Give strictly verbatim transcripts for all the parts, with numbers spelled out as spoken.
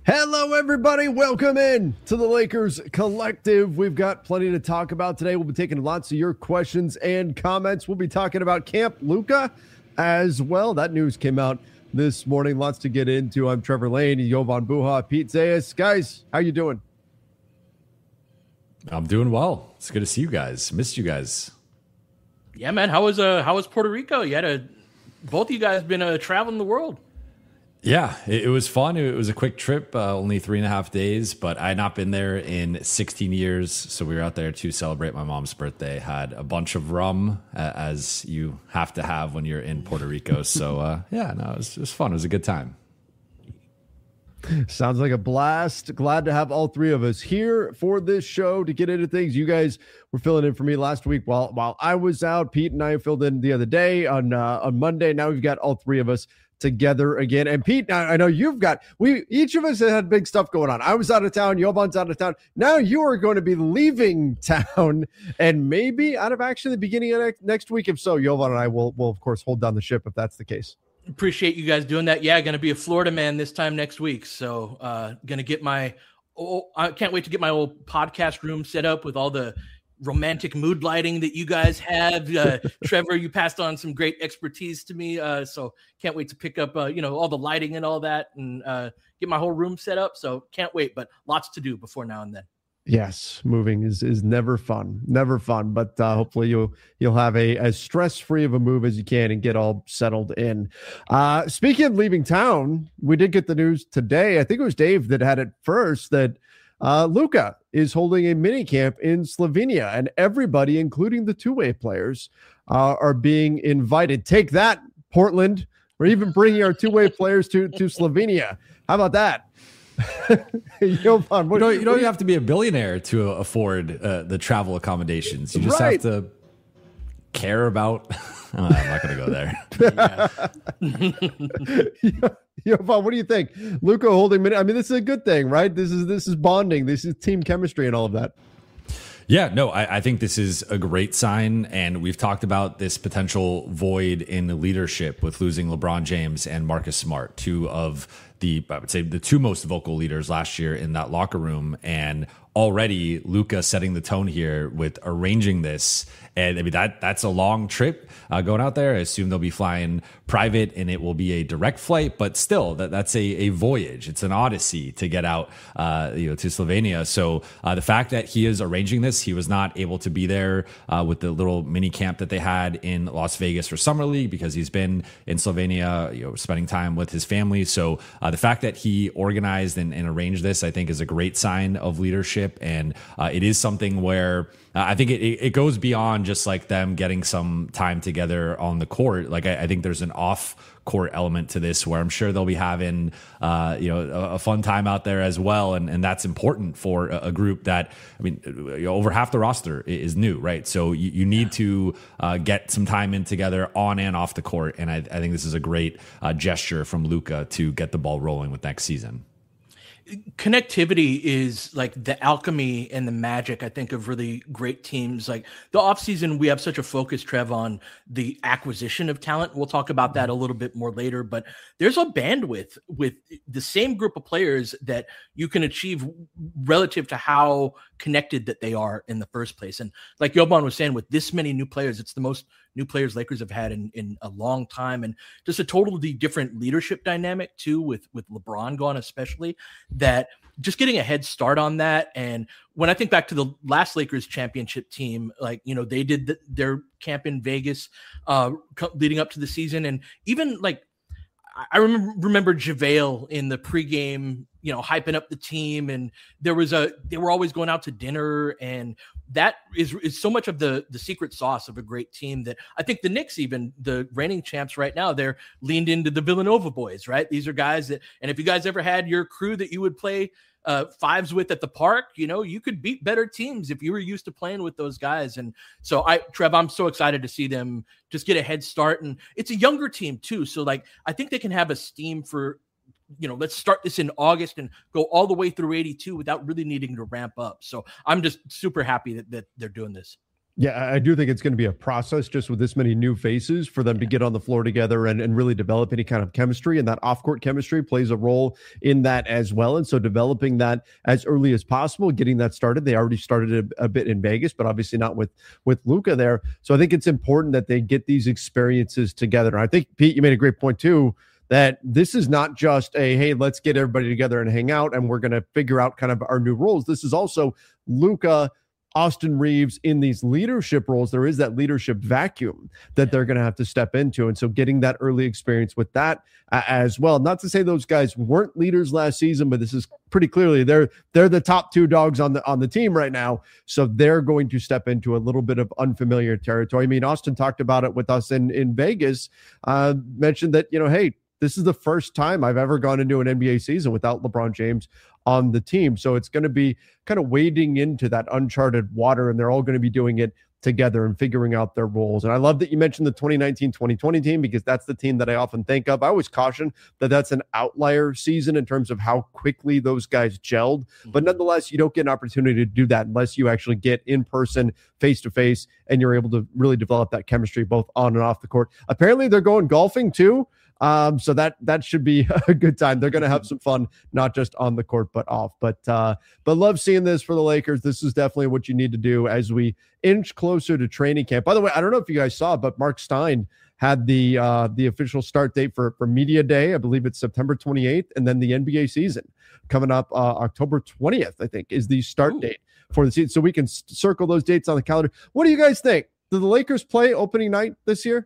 Hello, everybody. Welcome in to the Lakers Collective. We've got plenty to talk about today. We'll be taking lots of your questions and comments. We'll be talking about Camp Luka as well. That news came out this morning. Lots to get into. I'm Trevor Lane, Jovan Buha, Pete Zayas. Guys, how you doing? I'm doing well. It's good to see you guys. Missed you guys. Yeah, man. How was uh how was Puerto Rico? You had a both of you guys been uh, traveling the world. Yeah, it, it was fun. It was a quick trip, uh, only three and a half days, but I had not been there in sixteen years. So we were out there to celebrate my mom's birthday. Had a bunch of rum, uh, as you have to have when you're in Puerto Rico. So uh, yeah, no, it was, it was fun. It was a good time. Sounds like a blast. Glad to have all three of us here for this show to get into things. You guys were filling in for me last week while while I was out. Pete and I filled in the other day on uh, on Monday. Now we've got all three of us together again. And Pete, I know you've got, we each of us had big stuff going on. I was out of town. Jovan's out of town. Now you are going to be leaving town and maybe out of action at the beginning of next, next week. If so, Jovan and I will, will of course hold down the ship if that's the case. Appreciate you guys doing that. Yeah, going to be a Florida man this time next week. So uh, going to get my, oh, I can't wait to get my old podcast room set up with all the romantic mood lighting that you guys have. Uh, Trevor, you passed on some great expertise to me. Uh, so can't wait to pick up, uh, you know, all the lighting and all that and uh, get my whole room set up. So can't wait, but lots to do before now and then. Yes, moving is is never fun, never fun. But uh, hopefully you'll you'll have a as stress free of a move as you can and get all settled in. Uh, speaking of leaving town, we did get the news today. I think it was Dave that had it first that uh, Luka is holding a mini camp in Slovenia, and everybody, including the two way players, uh, are being invited. Take that, Portland! We're even bringing our two way players to to Slovenia. How about that? Jovan, what, you don't, you don't have to be a billionaire to afford uh, the travel accommodations. You just right. have to care about. Oh, I'm not going to go there. Jovan, what do you think? Luka holding minute. I mean, this is a good thing, right? This is this is bonding. This is team chemistry and all of that. Yeah, no, I, I think this is a great sign. And we've talked about this potential void in leadership with losing LeBron James and Marcus Smart, two of the, I would say, the two most vocal leaders last year in that locker room. And already Luka setting the tone here with arranging this. And I mean, that that's a long trip uh, going out there. I assume they'll be flying private and it will be a direct flight, but still that, that's a, a voyage. It's an odyssey to get out uh, you know, to Slovenia. So uh, the fact that he is arranging this, he was not able to be there uh, with the little mini camp that they had in Las Vegas for Summer League because he's been in Slovenia, you know, spending time with his family. So uh, the fact that he organized and, and arranged this, I think is a great sign of leadership. And uh, it is something where Uh, I think it, it goes beyond just like them getting some time together on the court. Like I, I think there's an off court element to this where I'm sure they'll be having uh, you know a, a fun time out there as well, and and that's important for a, a group that I mean you know, over half the roster is new, right? So you, you need to uh, get some time in together on and off the court, and I, I think this is a great uh, gesture from Luka to get the ball rolling with next season. Connectivity is like the alchemy and the magic, I think, of really great teams. Like the offseason, we have such a focus, Trev, on the acquisition of talent. We'll talk about that a little bit more later, but there's a bandwidth with the same group of players that you can achieve relative to how connected that they are in the first place. And like Jovan was saying, with this many new players, it's the most new players Lakers have had in, in a long time, and just a totally different leadership dynamic too, with, with LeBron gone, especially, that just getting a head start on that. And when I think back to the last Lakers championship team, like, you know, they did the, their camp in Vegas uh, leading up to the season. And even like, I remember, remember JaVale in the pregame, you know, hyping up the team, and there was a, they were always going out to dinner, and that is, is so much of the, the secret sauce of a great team that I think the Knicks, even the reigning champs right now, they're leaned into the Villanova boys, right? These are guys that, and if you guys ever had your crew that you would play uh, fives with at the park, you know, you could beat better teams if you were used to playing with those guys. And so I, Trev, I'm so excited to see them just get a head start, and it's a younger team too. So like, I think they can have a steam for, you know, let's start this in August and go all the way through eighty-two without really needing to ramp up. So I'm just super happy that, that they're doing this. Yeah, I do think it's going to be a process just with this many new faces for them yeah. to get on the floor together and, and really develop any kind of chemistry. And that off-court chemistry plays a role in that as well. And so developing that as early as possible, getting that started. They already started a, a bit in Vegas, but obviously not with, with Luka there. So I think it's important that they get these experiences together. And I think, Pete, you made a great point too, that this is not just a, hey, let's get everybody together and hang out and we're going to figure out kind of our new roles. This is also Luka, Austin Reaves in these leadership roles. There is that leadership vacuum that yeah. they're going to have to step into. And so getting that early experience with that uh, as well. Not to say those guys weren't leaders last season, but this is pretty clearly they're they're the top two dogs on the on the team right now. So they're going to step into a little bit of unfamiliar territory. I mean, Austin talked about it with us in, in Vegas, uh, mentioned that, you know, hey, this is the first time I've ever gone into an N B A season without LeBron James on the team. So it's going to be kind of wading into that uncharted water, and they're all going to be doing it together and figuring out their roles. And I love that you mentioned the twenty nineteen twenty twenty team, because that's the team that I often think of. I always caution that that's an outlier season in terms of how quickly those guys gelled. Mm-hmm. But nonetheless, you don't get an opportunity to do that unless you actually get in person, face to face, and you're able to really develop that chemistry both on and off the court. Apparently, they're going golfing too. Um, so that that should be a good time. They're going to have some fun, not just on the court, but off. But uh, but love seeing this for the Lakers. This is definitely what you need to do as we inch closer to training camp. By the way, I don't know if you guys saw, but Mark Stein had the uh, the official start date for, for Media Day. I believe it's September twenty-eighth, and then the N B A season coming up uh, October twentieth, I think, is the start Ooh. date for the season. So we can s- circle those dates on the calendar. What do you guys think? Do the Lakers play opening night this year?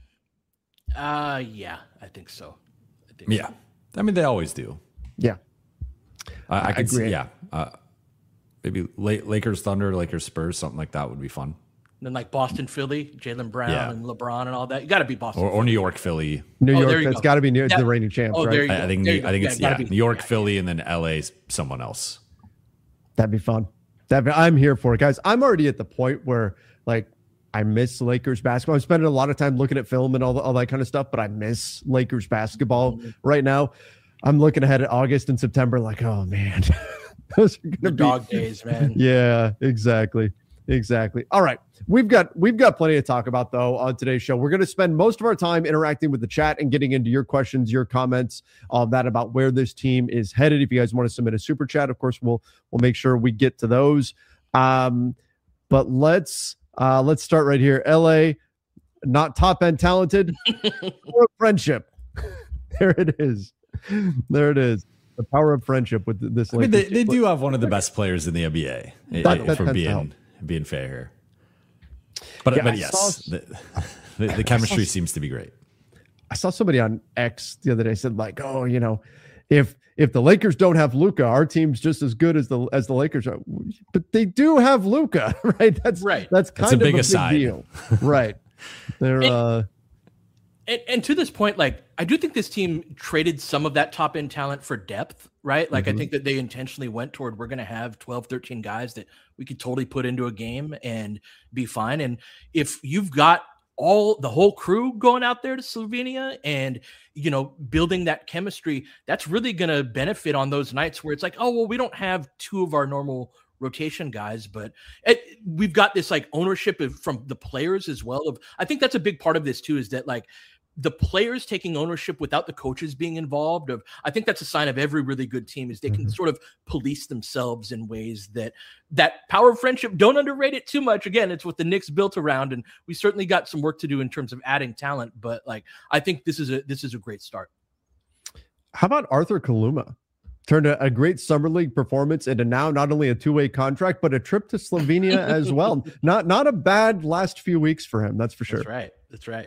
Uh, yeah, I think so. I think yeah. So. I mean, they always do. Yeah. Uh, I, I could agree. see, yeah. Uh, maybe Lakers, Thunder, Lakers, Spurs, something like that would be fun. And then like Boston, Philly, Jaylen Brown Yeah. and LeBron and all that. You got to be Boston. Or, or New York, Philly. New Oh, York, there you that's go. got to be near Yeah. the reigning champs, Oh, right? there you go. I, I think There New, you go. I think Yeah, it's gotta yeah, be- New York, yeah. Philly, and then L A's someone else. That'd be fun. That'd be, I'm here for it, guys. I'm already at the point where, like, I miss Lakers basketball. I'm spending a lot of time looking at film and all, the, all that kind of stuff, but I miss Lakers basketball Mm-hmm. right now. I'm looking ahead at August and September, like, oh, man. Those are The gonna be dog days, man. Yeah, exactly. Exactly. All right. We've got we've got plenty to talk about, though, on today's show. We're going to spend most of our time interacting with the chat and getting into your questions, your comments, all that about where this team is headed. If you guys want to submit a super chat, of course, we'll we'll make sure we get to those. Um, but let's uh, let's start right here. L A, not top end talented, or friendship. There it is. There it is. The power of friendship with this. I mean, they, they do have one of the best players in the N B A, That- that for tends to help. being being fair here. But, Yeah, but I yes, saw- the, the, the chemistry seems to be great. I saw somebody on X the other day said, like, oh, you know, if if the Lakers don't have Luka, our team's just as good as the as the Lakers are. But they do have Luka, right? That's Right. That's kind That's a of big a big aside. deal, right? They're And- uh, And, and to this point, like, I do think this team traded some of that top end talent for depth, right? Like, Mhm. I think that they intentionally went toward, we're going to have twelve, thirteen guys that we could totally put into a game and be fine. And if you've got all the whole crew going out there to Slovenia and, you know, building that chemistry, that's really going to benefit on those nights where it's like, oh, well, we don't have two of our normal rotation guys, but it, we've got this like ownership of, from the players as well. Of I think that's a big part of this too, is that like the players taking ownership without the coaches being involved. Of I think that's a sign of every really good team, is they can Mhm. sort of police themselves in ways that that power of friendship. Don't underrate it too much. Again, it's what the Knicks built around, and we certainly got some work to do in terms of adding talent. But like I think this is a this is a great start. how about Arthur Kaluma? Turned a, a great summer league performance into now not only a two-way contract, but a trip to Slovenia as well. Not not a bad last few weeks for him, that's for sure. That's right. That's right.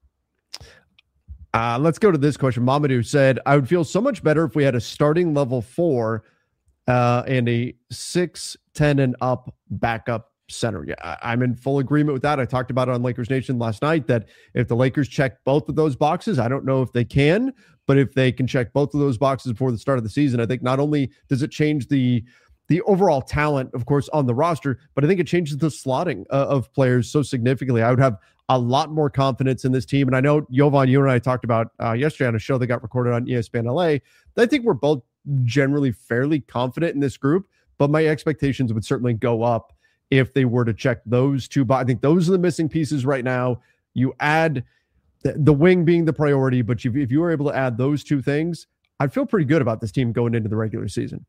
Uh, let's go to this question. Mamadou said, I would feel so much better if we had a starting level four uh, and a six, ten and up backup center. Yeah, I, I'm in full agreement with that. I talked about it on Lakers Nation last night that if the Lakers check both of those boxes, I don't know if they can, but if they can check both of those boxes before the start of the season, I think not only does it change the the overall talent, of course, on the roster, but I think it changes the slotting uh, of players so significantly. I would have a lot more confidence in this team. And I know, Jovan, you and I talked about uh, yesterday on a show that got recorded on E S P N L A. I think we're both generally fairly confident in this group, but my expectations would certainly go up if they were to check those two. But I think those are the missing pieces right now. You add the, the wing being the priority, but if, if you were able to add those two things, I'd feel pretty good about this team going into the regular season.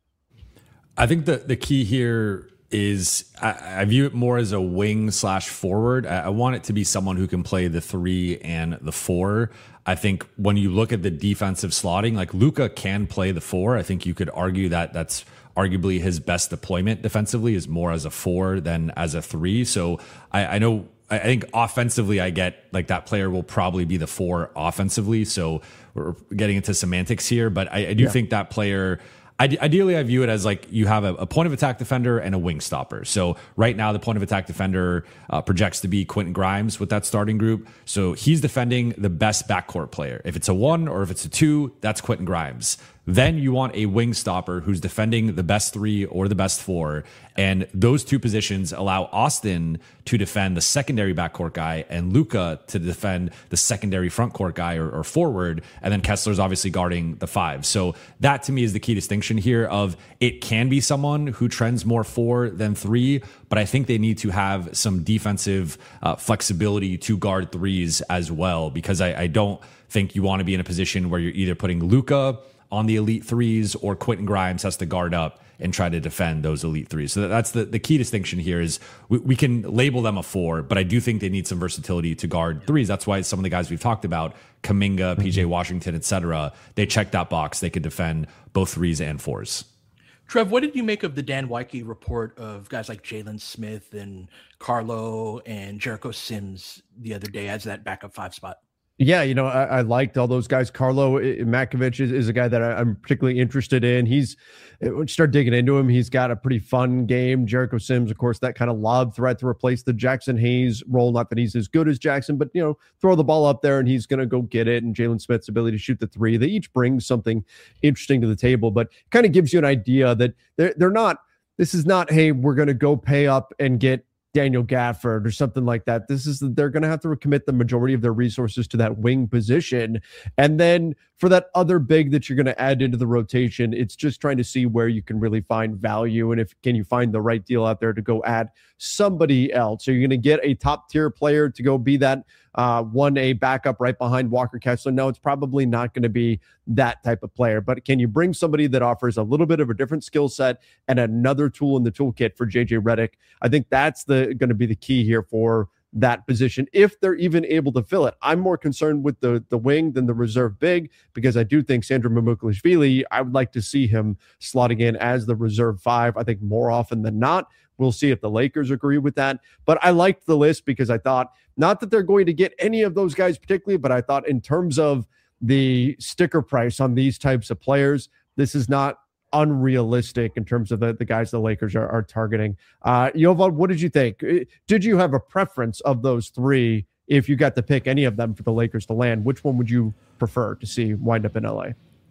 I think the, the key here is I, I view it more as a wing slash forward. I, I want it to be someone who can play the three and the four. I think when you look at the defensive slotting, like Luka can play the four. I think you could argue that that's arguably his best deployment defensively is more as a four than as a three. So I, I know, I think offensively, I get like that player will probably be the four offensively. So we're getting into semantics here, but I, I do yeah. think that player, ideally, I view it as like you have a, a point of attack defender and a wing stopper. So right now, the point of attack defender uh, projects to be Quentin Grimes with that starting group. So he's defending the best backcourt player. If it's a one or if it's a two, that's Quentin Grimes. Then you want a wing stopper who's defending the best three or the best four. And those two positions allow Austin to defend the secondary backcourt guy and Luka to defend the secondary frontcourt guy or, or forward. And then Kessler's obviously guarding the five. So that to me is the key distinction here of it can be someone who trends more four than three, but I think they need to have some defensive uh, flexibility to guard threes as well, because I, I don't think you want to be in a position where you're either putting Luka on the elite threes or Quentin Grimes has to guard up and try to defend those elite threes. So that's the, the key distinction here is we, we can label them a four, but I do think they need some versatility to guard threes. That's why some of the guys we've talked about, Kuminga, P J Washington, et cetera, they check that box. They could defend both threes and fours. Trev, what did you make of the Dan Weinke report of guys like Jalen Smith and Carlo and Jericho Sims the other day as that backup five spot? Yeah, you know, I, I liked all those guys. Carlo Makovic is, is a guy that I, I'm particularly interested in. He's, when you start digging into him, he's got a pretty fun game. Jericho Sims, of course, that kind of lob threat to replace the Jackson Hayes role. Not that he's as good as Jackson, but, you know, throw the ball up there and he's going to go get it. And Jalen Smith's ability to shoot the three. They each bring something interesting to the table, but kind of gives you an idea that they're, they're not, this is not, hey, we're going to go pay up and get Daniel Gafford or something like that. This is they're going to have to commit the majority of their resources to that wing position. And then for that other big that you're going to add into the rotation, it's just trying to see where you can really find value. And if can you find the right deal out there to go add somebody else. So you're going to get a top tier player to go be that uh, one A backup right behind Walker Kessler. No, it's probably not going to be that type of player, but can you bring somebody that offers a little bit of a different skill set and another tool in the toolkit for J J Redick? I think that's the going to be the key here for that position, if they're even able to fill it. I'm more concerned with the the wing than the reserve big, because I do think Sandro Mamukelashvili, I would like to see him slotting in as the reserve five. I think more often than not. We'll see if the Lakers agree with that. But I liked the list because I thought, not that they're going to get any of those guys particularly, but I thought in terms of the sticker price on these types of players, this is not unrealistic in terms of the, the guys the Lakers are, are targeting. Uh, Yovan, what did you think? Did you have a preference of those three? If you got to pick any of them for the Lakers to land, which one would you prefer to see wind up in L A?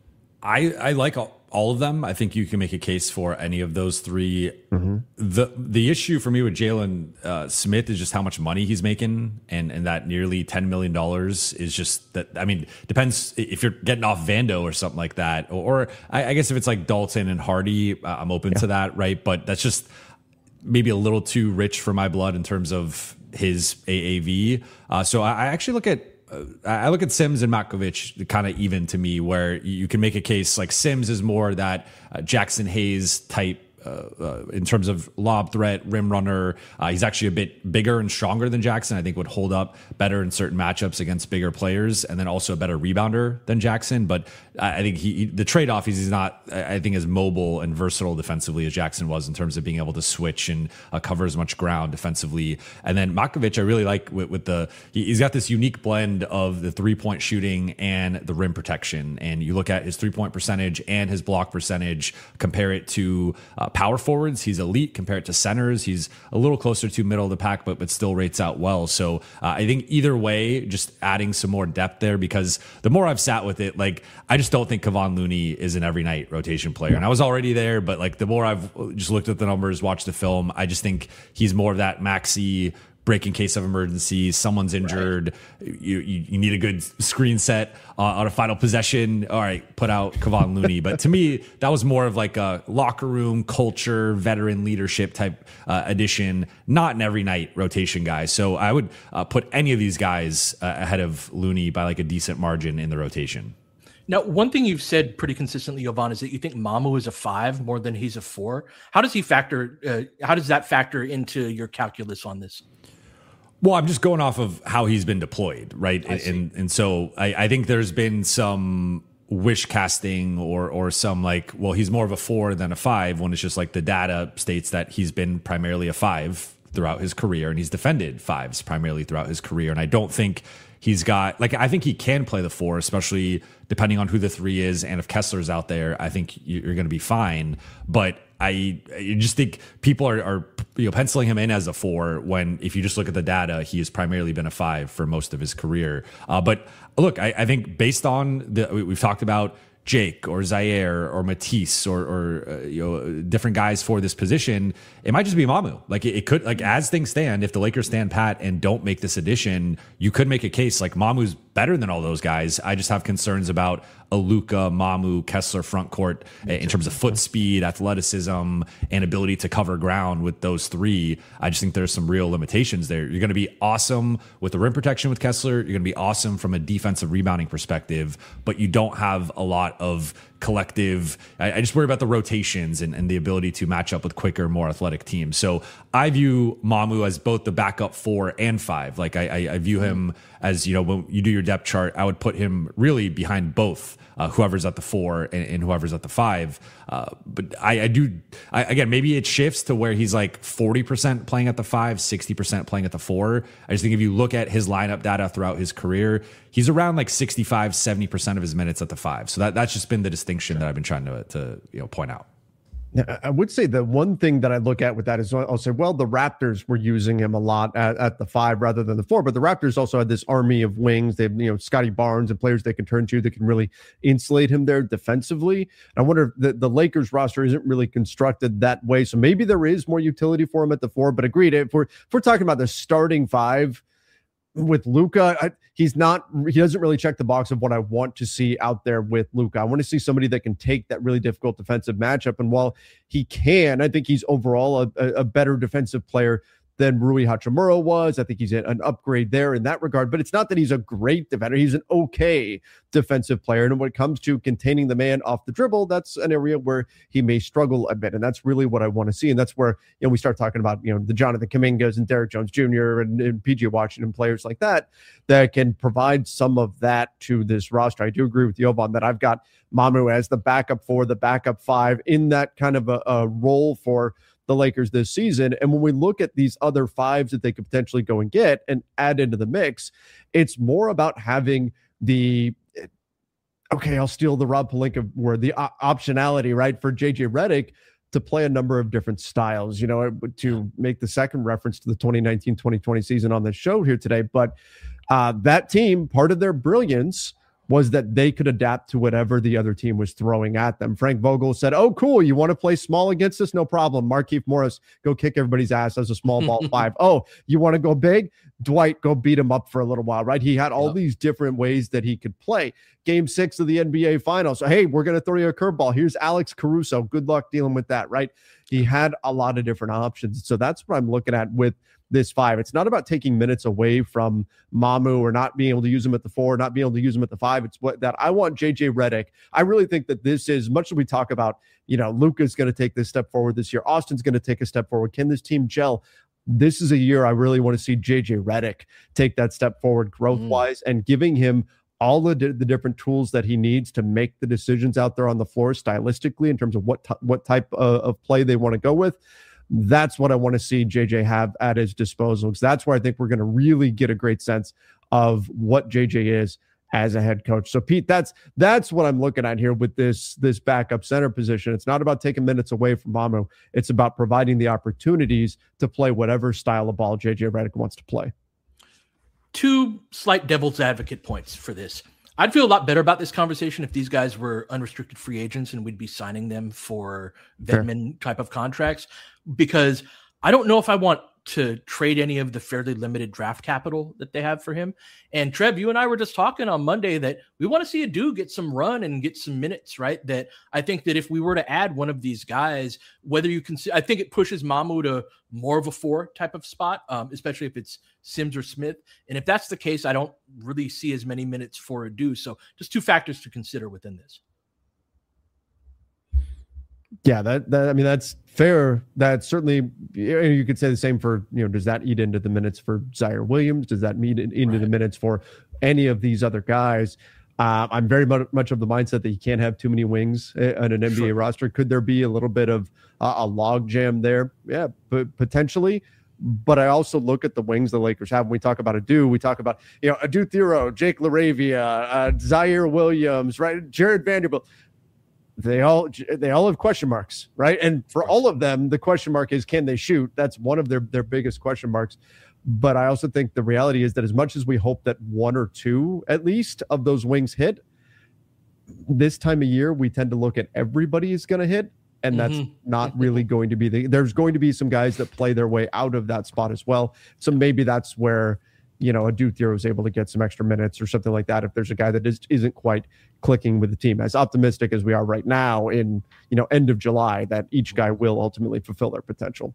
I, I like all, all of them. I think you can make a case for any of those three. Mm-hmm. The the issue for me with Jalen uh, Smith is just how much money he's making, and, and that nearly ten million dollars is just that. I mean, depends if you're getting off Vando or something like that, or, or I, I guess if it's like Dalton and Hardy, uh, I'm open yeah. to that, right? But that's just maybe a little too rich for my blood in terms of his A A V. Uh, so I, I actually look at Uh, I look at Sims and Makovic kind of even to me, where you can make a case like Sims is more that uh, Jackson Hayes type uh, uh, in terms of lob threat, rim runner. Uh, he's actually a bit bigger and stronger than Jackson. I think would hold up better in certain matchups against bigger players, and then also a better rebounder than Jackson. But I think he, he the trade-off is he's not, I think, as mobile and versatile defensively as Jackson was in terms of being able to switch and uh, cover as much ground defensively. And then Makovic, I really like with, with the, he, he's got this unique blend of the three-point shooting and the rim protection. And you look at his three-point percentage and his block percentage, compare it to uh, power forwards, he's elite. Compare it to centers, he's a little closer to middle of the pack, but but still rates out well. So uh, I think either way, just adding some more depth there, because the more I've sat with it, like I just don't think Kevon Looney is an every night rotation player. And I was already there, but like the more I've just looked at the numbers, watched the film, I just think he's more of that maxi break in case of emergency, someone's injured, right. you, you you need a good screen set uh, on a final possession. All right, put out Kevon Looney. But to me, that was more of like a locker room culture, veteran leadership type uh, addition, not an every night rotation guy. So I would uh, put any of these guys uh, ahead of Looney by like a decent margin in the rotation. Now, one thing you've said pretty consistently, Jovan, is that you think Mamu is a five more than he's a four. How does he factor? Uh, how does that factor into your calculus on this? Well, I'm just going off of how he's been deployed, right? And, and and so I, I think there's been some wish casting or or some like, well, he's more of a four than a five when it's just like the data states that he's been primarily a five throughout his career, and he's defended fives primarily throughout his career. And I don't think he's got like I think he can play the four, especially depending on who the three is, and if Kessler's out there, I think you're going to be fine. But I, I just think people are, are you know penciling him in as a four when if you just look at the data, he has primarily been a five for most of his career. Uh, but look, I, I think based on the we've talked about Jake or Zaire or Matisse or, or uh, you know different guys for this position, it might just be Mamu. Like it, it could like as things stand, if the Lakers stand pat and don't make this addition, you could make a case like Mamu's better than all those guys. I just have concerns about a Luka, Mamu, Kessler front court in terms of foot speed, athleticism, and ability to cover ground with those three. I just think there's some real limitations there. You're going to be awesome with the rim protection with Kessler. You're going to be awesome from a defensive rebounding perspective, but you don't have a lot of collective. I, I just worry about the rotations and, and the ability to match up with quicker, more athletic teams. So I view Mamu as both the backup four and five. Like I, I, I view him as, you know, when you do your depth chart, I would put him really behind both, uh, whoever's at the four and, and whoever's at the five. Uh, but I, I do, I, again, maybe it shifts to where he's like forty percent playing at the five, sixty percent playing at the four. I just think if you look at his lineup data throughout his career, he's around like sixty-five, seventy percent of his minutes at the five. So that, that's just been the distinction that I've been trying to, to you know, point out. I would say the one thing that I look at with that is I'll say, well, the Raptors were using him a lot at, at the five rather than the four, but the Raptors also had this army of wings. They have, you know, Scotty Barnes and players they can turn to that can really insulate him there defensively. I wonder if the, the Lakers roster isn't really constructed that way. So maybe there is more utility for him at the four, but agreed. If we're, if we're talking about the starting five with Luka, I, he's not, he doesn't really check the box of what I want to see out there with Luka. I want to see somebody that can take that really difficult defensive matchup. And while he can, I think he's overall a, a better defensive player than Rui Hachimura was. I think he's an upgrade there in that regard, but it's not that he's a great defender. He's an okay defensive player. And when it comes to containing the man off the dribble, that's an area where he may struggle a bit. And that's really what I want to see. And that's where, you know, we start talking about, you know, the Jonathan Kumingas and Derrick Jones Junior and, and P J Washington, players like that, that can provide some of that to this roster. I do agree with Jovan that I've got Mamu as the backup four, the backup five in that kind of a, a role for the Lakers this season. And when we look at these other fives that they could potentially go and get and add into the mix, it's more about having the, okay, I'll steal the Rob Pelinka word, the uh, optionality, right, for J J Redick to play a number of different styles, you know, to make the second reference to the twenty nineteen twenty twenty season on the show here today. But uh, that team, part of their brilliance was that they could adapt to whatever the other team was throwing at them. Frank Vogel said, oh, cool, you want to play small against us? No problem. Markieff Morris, go kick everybody's ass as a small ball five. Oh, you want to go big? Dwight, go beat him up for a little while, right? He had all yep. these different ways that he could play. Game six of the N B A Finals. So, hey, we're going to throw you a curveball. Here's Alex Caruso. Good luck dealing with that, right? He had a lot of different options. So that's what I'm looking at with this five. It's not about taking minutes away from Mamu or not being able to use him at the four, not being able to use him at the five. It's what that I want J J Redick. I really think that this is, much as we talk about, you know, Luka's going to take this step forward this year. Austin's going to take a step forward. Can this team gel? This is a year I really want to see J J Redick take that step forward growth-wise mm. and giving him all the, the different tools that he needs to make the decisions out there on the floor stylistically in terms of what, t- what type of, of play they want to go with. That's what I want to see J J have at his disposal, because that's where I think we're going to really get a great sense of what J J is as a head coach. So Pete, that's that's what I'm looking at here with this this backup center position. It's not about taking minutes away from Mamu. It's about providing the opportunities to play whatever style of ball J J Redick wants to play. Two slight devil's advocate points for this. I'd feel a lot better about this conversation if these guys were unrestricted free agents and we'd be signing them for vetman type of contracts, because I don't know if I want to trade any of the fairly limited draft capital that they have for him. And Trev, you and I were just talking on Monday that we want to see Adu get some run and get some minutes, right? That I think that if we were to add one of these guys, whether you can see, I think it pushes Mamu to more of a four type of spot, um, especially if it's Sims or Smith. And if that's the case, I don't really see as many minutes for Adu. So just two factors to consider within this. Yeah, that, that I mean, that's fair. That certainly, you could say the same for, you know, does that eat into the minutes for Zaire Williams? Does that eat into right. the minutes for any of these other guys? Uh, I'm very much, much of the mindset that you can't have too many wings on an N B A sure. roster. Could there be a little bit of uh, a log jam there? Yeah, but potentially. But I also look at the wings the Lakers have. When we talk about Adu, we talk about, you know, Adu Thero, Jake LaRavia, uh, Zaire Williams, right? Jared Vanderbilt. They all they all have question marks, right? And for all of them, the question mark is, can they shoot? That's one of their, their biggest question marks. But I also think the reality is that as much as we hope that one or two, at least, of those wings hit, this time of year, we tend to look at everybody is going to hit, and that's mm-hmm. not really going to be the – there's going to be some guys that play their way out of that spot as well. So maybe that's where, you know, Adu Thero is able to get some extra minutes or something like that if there's a guy that is, isn't quite clicking with the team. As optimistic as we are right now in, you know, end of July, that each guy will ultimately fulfill their potential.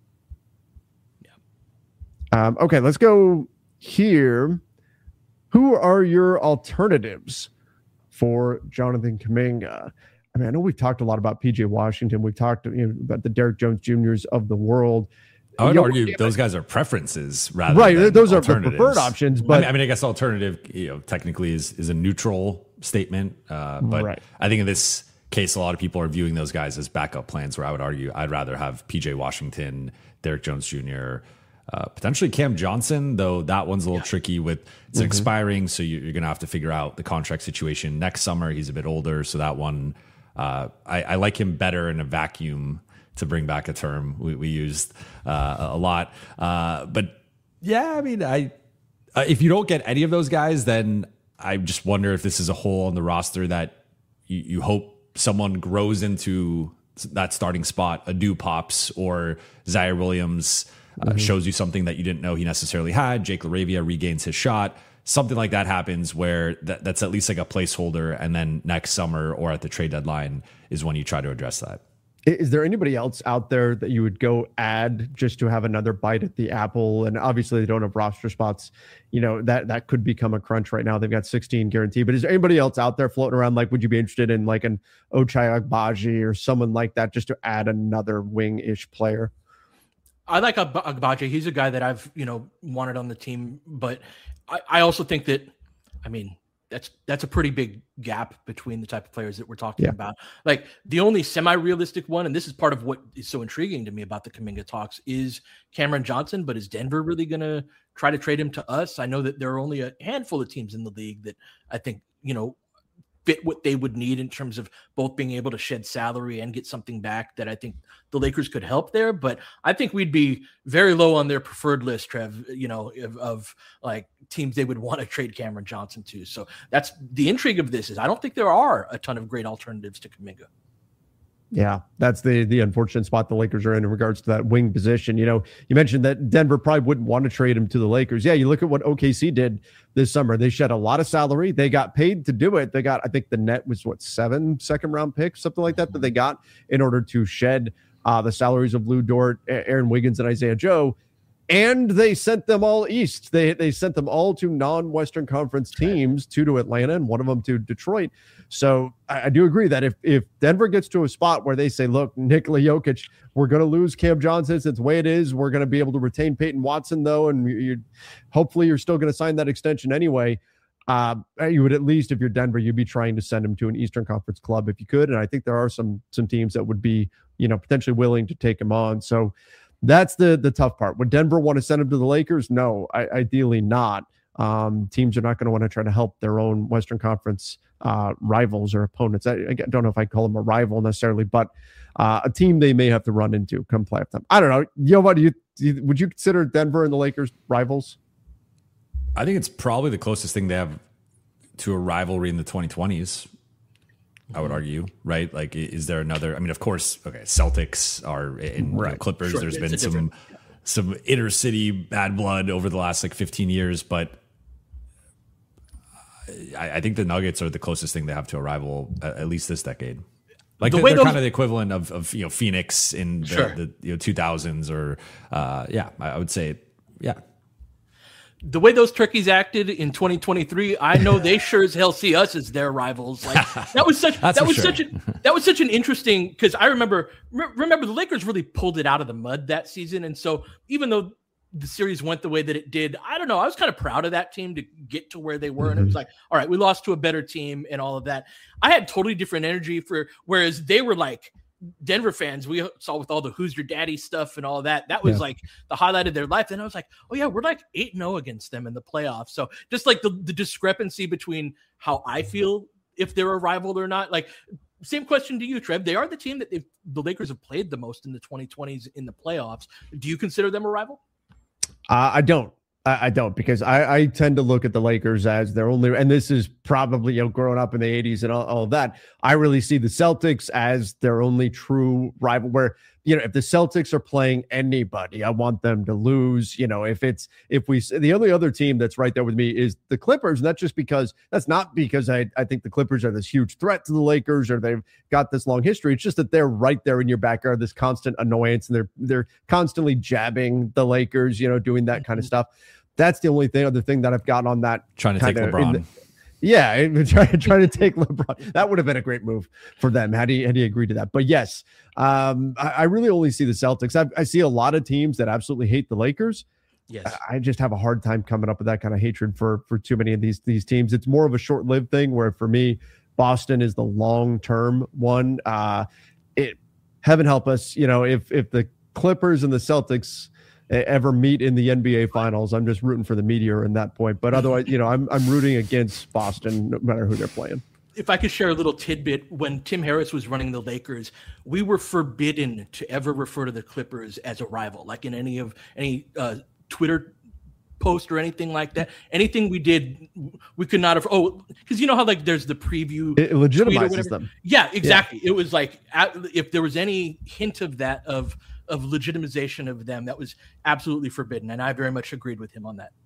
Yeah. Um, okay, let's go here. Who are your alternatives for Jonathan Kuminga? I mean, I know we've talked a lot about P J Washington. We've talked, you know, about the Derek Jones Juniors of the world. I would you know, argue yeah, those guys are preferences rather right. than Those are the preferred options. But I mean, I mean, I guess alternative, you know, technically is is a neutral statement. Uh, but right. I think in this case, a lot of people are viewing those guys as backup plans. Where I would argue, I'd rather have P J Washington, Derek Jones Junior, uh, potentially Cam Johnson. Though that one's a little yeah. tricky with it's mm-hmm. expiring, so you're going to have to figure out the contract situation next summer. He's a bit older, so that one uh, I, I like him better in a vacuum. To bring back a term we, we used uh, a lot. Uh, but yeah, I mean, I uh, if you don't get any of those guys, then I just wonder if this is a hole in the roster that you, you hope someone grows into that starting spot. Adu pops or Zaire Williams uh, mm-hmm. shows you something that you didn't know he necessarily had. Jake LaRavia regains his shot. Something like that happens where that, that's at least like a placeholder. And then next summer or at the trade deadline is when you try to address that. Is there anybody else out there that you would go add just to have another bite at the apple? And obviously they don't have roster spots. You know, that, that could become a crunch right now. They've got sixteen guaranteed, but is there anybody else out there floating around? Like, would you be interested in like an Ochai Agbaji or someone like that just to add another wing-ish player? I like Agbaji. He's a guy that I've, you know, wanted on the team, but I, I also think that, I mean, That's that's a pretty big gap between the type of players that we're talking yeah. about. Like the only semi-realistic one, and this is part of what is so intriguing to me about the Kuminga talks, is Cameron Johnson. But is Denver really going to try to trade him to us? I know that there are only a handful of teams in the league that I think, you know, fit what they would need in terms of both being able to shed salary and get something back that I think the Lakers could help there. But I think we'd be very low on their preferred list, Trev, you know, of, of like teams they would want to trade Cameron Johnson to. So that's the intrigue of this is I don't think there are a ton of great alternatives to Kuminga. Yeah, that's the the unfortunate spot the Lakers are in in regards to that wing position. You know, you mentioned that Denver probably wouldn't want to trade him to the Lakers. Yeah, you look at what O K C did this summer. They shed a lot of salary. They got paid to do it. They got, I think the net was what, seven second round picks, something like that, that they got in order to shed uh, the salaries of Lou Dort, Aaron Wiggins, and Isaiah Joe. And they sent them all east. They they sent them all to non-Western Conference teams, two to Atlanta and one of them to Detroit. So I, I do agree that if if Denver gets to a spot where they say, look, Nikola Jokic, we're going to lose Cam Johnson. It's the way it is. We're going to be able to retain Peyton Watson, though, and you, you hopefully you're still going to sign that extension anyway. Uh, you would at least, if you're Denver, you'd be trying to send him to an Eastern Conference club if you could. And I think there are some some teams that would be, you know, potentially willing to take him on. So that's the the tough part. Would Denver want to send him to the Lakers? No, I, ideally not. Um, teams are not going to want to try to help their own Western Conference uh, rivals or opponents. I, I don't know if I call them a rival necessarily, but uh, a team they may have to run into come playoff time. I don't know. You know what? Do you, do you, would you consider Denver and the Lakers rivals? I think it's probably the closest thing they have to a rivalry in the twenty twenties. I would argue, right? Like, is there another? I mean, of course, okay. Celtics are in right. you know, Clippers. Sure. There's It's been some some inner city bad blood over the last like fifteen years, but I, I think the Nuggets are the closest thing they have to a rival, at, at least this decade. Like the they're, they're those, kind of the equivalent of, of you know Phoenix in the, sure. the you know two thousands, or uh, yeah, I would say yeah. The way those turkeys acted in twenty twenty-three, I know they sure as hell see us as their rivals. Like that was such that was sure. such a that was such an interesting, because I remember re- remember the Lakers really pulled it out of the mud that season, and so even though the series went the way that it did, I don't know, I was kind of proud of that team to get to where they were, mm-hmm. and it was like, all right, we lost to a better team and all of that. I had totally different energy for, whereas they were like Denver fans, we saw with all the who's your daddy stuff and all of that, that was yeah. like the highlight of their life. And I was like, oh yeah, we're like eight and oh against them in the playoffs. So just like the, the discrepancy between how I feel if they're a rival or not. Like same question to you, Trev. They are the team that they've, the Lakers have played the most in the twenty twenties in the playoffs. Do you consider them a rival? Uh, I don't. I don't, because I, I tend to look at the Lakers as their only, and this is probably, you know, growing up in the eighties and all, all of that. I really see the Celtics as their only true rival, where, you know, if the Celtics are playing anybody, I want them to lose. You know, if it's, if we, the only other team that's right there with me is the Clippers. And that's just because, that's not because I, I think the Clippers are this huge threat to the Lakers or they've got this long history. It's just that they're right there in your backyard, this constant annoyance, and they're, they're constantly jabbing the Lakers, you know, doing that kind of stuff. That's the only thing, other thing that I've gotten on that. Trying to take LeBron. The, yeah, trying, trying to take LeBron. That would have been a great move for them had he, had he agreed to that. But yes, um, I, I really only see the Celtics. I, I see a lot of teams that absolutely hate the Lakers. Yes, I just have a hard time coming up with that kind of hatred for for too many of these these teams. It's more of a short-lived thing, where for me, Boston is the long-term one. Uh, it heaven help us, you know, if if the Clippers and the Celtics ever meet in the N B A finals, I'm just rooting for the Meteor in that point. But otherwise, you know, I'm I'm rooting against Boston no matter who they're playing. If I could share a little tidbit, when Tim Harris was running the Lakers, we were forbidden to ever refer to the Clippers as a rival, like in any of any uh, Twitter post or anything like that. Anything we did, we could not have. Oh, because you know how like there's the preview. It legitimizes them. Yeah, exactly. Yeah. It was like if there was any hint of that of. of legitimization of them, that was absolutely forbidden. And I very much agreed with him on that.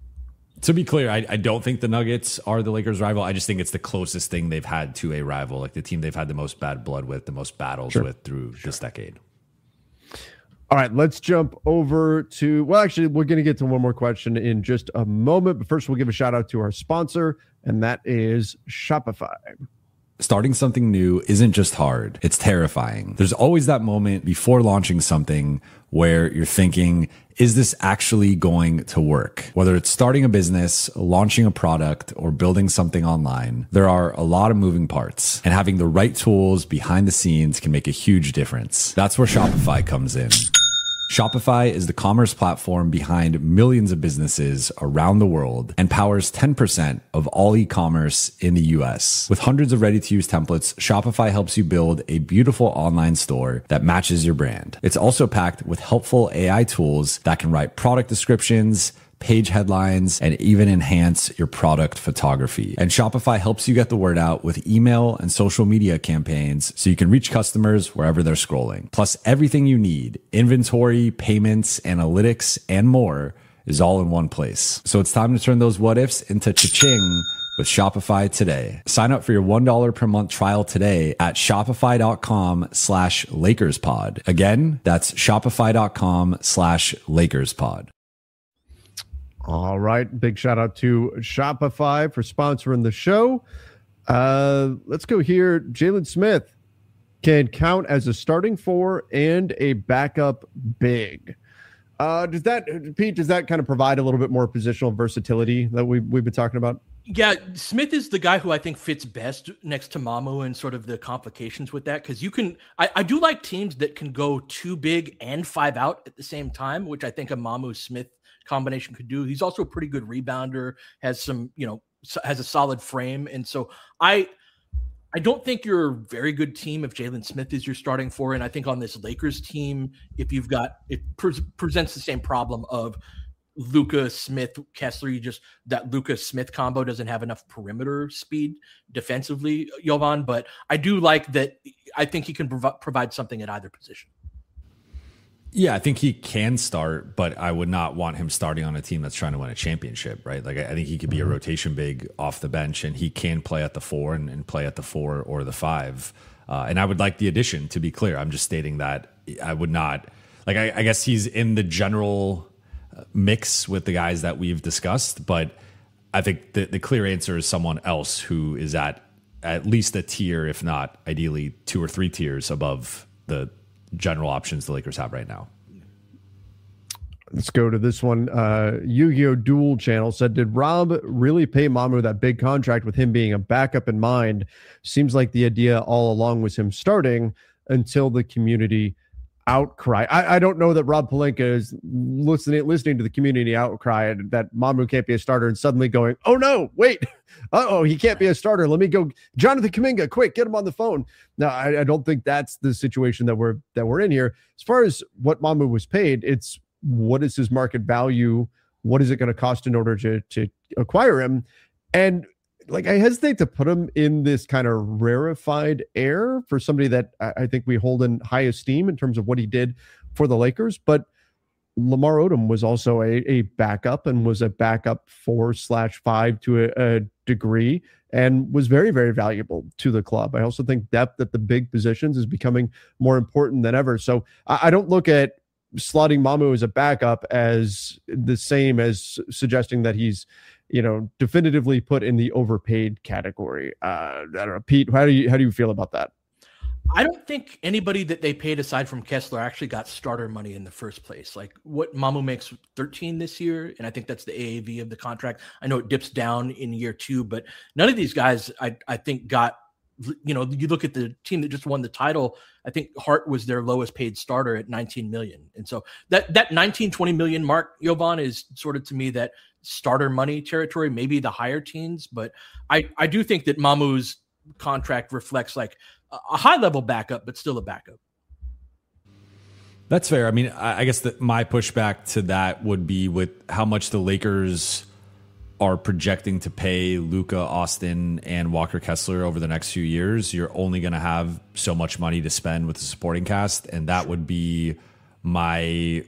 To be clear, I, I don't think the Nuggets are the Lakers' rival. I just think it's the closest thing they've had to a rival, like the team they've had the most bad blood with, the most battles sure. with through sure. this decade. All right, let's jump over to, well, actually, we're going to get to one more question in just a moment. But first, we'll give a shout out to our sponsor, and that is Shopify. Starting something new isn't just hard, it's terrifying. There's always that moment before launching something where you're thinking, is this actually going to work? Whether it's starting a business, launching a product, or building something online, there are a lot of moving parts, and having the right tools behind the scenes can make a huge difference. That's where Shopify comes in. Shopify is the commerce platform behind millions of businesses around the world and powers ten percent of all e-commerce in the U S. With hundreds of ready-to-use templates, Shopify helps you build a beautiful online store that matches your brand. It's also packed with helpful A I tools that can write product descriptions, page headlines, and even enhance your product photography. And Shopify helps you get the word out with email and social media campaigns so you can reach customers wherever they're scrolling. Plus, everything you need, inventory, payments, analytics, and more is all in one place. So it's time to turn those what ifs into cha-ching with Shopify today. Sign up for your one dollar per month trial today at shopify.com slash LakersPod. Again, that's shopify.com slash LakersPod. All right. Big shout out to Shopify for sponsoring the show. Uh, let's go here. Jalen Smith can count as a starting four and a backup big. Uh, does that, Pete, does that kind of provide a little bit more positional versatility that we, we've been talking about? Yeah, Smith is the guy who I think fits best next to Mamu and sort of the complications with that. Because you can, I, I do like teams that can go two big and five out at the same time, which I think a Mamu Smith combination could do. He's also a pretty good rebounder, has some, you know, has a solid frame. And so I, I don't think you're a very good team if Jalen Smith is your starting four. And I think on this Lakers team, if you've got, it pre- presents the same problem of Luka Smith, Kessler, you just, that Luka Smith combo doesn't have enough perimeter speed defensively, Jovan. But I do like that. I think he can prov- provide something at either position. Yeah, I think he can start, but I would not want him starting on a team that's trying to win a championship, right? Like, I think he could be a rotation big off the bench, and he can play at the four and, and play at the four or the five. Uh, and I would like the addition, to be clear. I'm just stating that I would not, like, I, I guess he's in the general mix with the guys that we've discussed, but I think the, the clear answer is someone else who is at at least a tier, if not ideally two or three tiers above the general options the Lakers have right now. Let's go to this one. Uh, Yu-Gi-Oh! Duel channel said, did Rob really pay Mamu that big contract with him being a backup in mind? Seems like the idea all along was him starting until the community outcry. I, I don't know that Rob Pelinka is listening listening to the community outcry that Mamu can't be a starter and suddenly going, oh no, wait, uh-oh, he can't be a starter. Let me go. Jonathan Kuminga, quick, get him on the phone. No, I, I don't think that's the situation that we're that we're in here. As far as what Mamu was paid, it's what is his market value? What is it going to cost in order to to acquire him? And like, I hesitate to put him in this kind of rarefied air for somebody that I think we hold in high esteem in terms of what he did for the Lakers. But Lamar Odom was also a, a backup and was a backup four slash five to a, a degree and was very, very valuable to the club. I also think depth at the big positions is becoming more important than ever. So I, I don't look at slotting Mamu as a backup as the same as suggesting that he's, you know, definitively put in the overpaid category. Uh, I don't know, Pete, how do you, how do you feel about that? I don't think anybody that they paid aside from Kessler actually got starter money in the first place. Like what Mamu makes thirteen this year, and I think that's the A A V of the contract. I know it dips down in year two, but none of these guys I, I think got, you know, you look at the team that just won the title, I think Hart was their lowest paid starter at nineteen million. And so that, that nineteen, twenty million mark, Jovan, is sort of to me that starter money territory, maybe the higher teens. But I, I do think that Mamu's contract reflects like a high level backup, but still a backup. That's fair. I mean, I guess that my pushback to that would be with how much the Lakers are projecting to pay Luka, Austin, and Walker Kessler over the next few years. You're only going to have so much money to spend with the supporting cast, and that would be my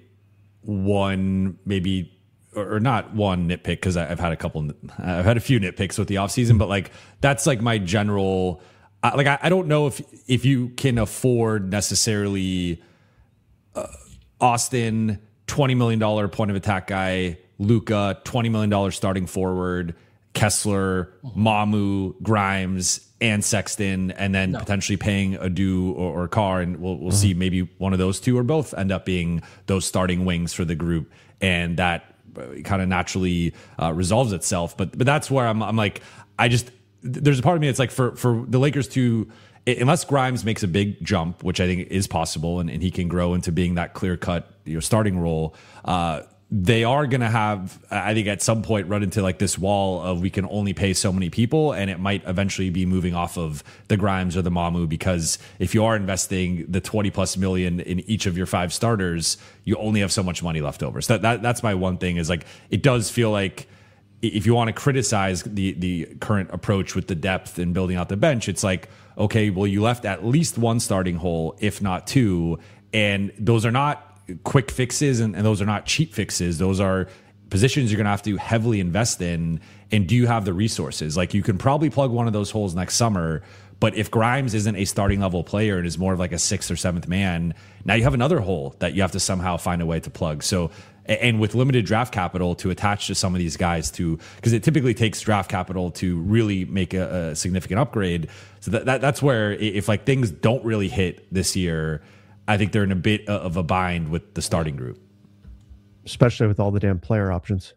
one, maybe, or not one nitpick, because I've had a couple, I've had a few nitpicks with the offseason, but like that's like my general, like I, I don't know if if you can afford necessarily uh, Austin, twenty million dollars point of attack guy, Luka, twenty million dollars starting forward, Kessler, Mamu, Grimes, and Sexton, and then no. potentially paying Adu or, or Carr, and we'll we'll mm-hmm. see maybe one of those two or both end up being those starting wings for the group, and that kind of naturally uh, resolves itself. But but that's where I'm I'm like I just there's a part of me that's like for for the Lakers to, unless Grimes makes a big jump, which I think is possible, and, and he can grow into being that clear cut, you know, starting role. Uh, they are going to have, I think at some point, run into like this wall of we can only pay so many people, and it might eventually be moving off of the Grimes or the Mamu, because if you are investing the twenty plus million in each of your five starters, you only have so much money left over. So that, that that's my one thing is like, it does feel like if you want to criticize the the current approach with the depth and building out the bench, it's like, okay, well, you left at least one starting hole, if not two, and those are not quick fixes, and, and those are not cheap fixes. Those are positions you're going to have to heavily invest in. And do you have the resources? Like, you can probably plug one of those holes next summer, but if Grimes isn't a starting level player and is more of like a sixth or seventh man, now you have another hole that you have to somehow find a way to plug. So, and with limited draft capital to attach to some of these guys, to, because it typically takes draft capital to really make a, a significant upgrade. So that, that that's where if like things don't really hit this year, I think they're in a bit of a bind with the starting group, especially with all the damn player options.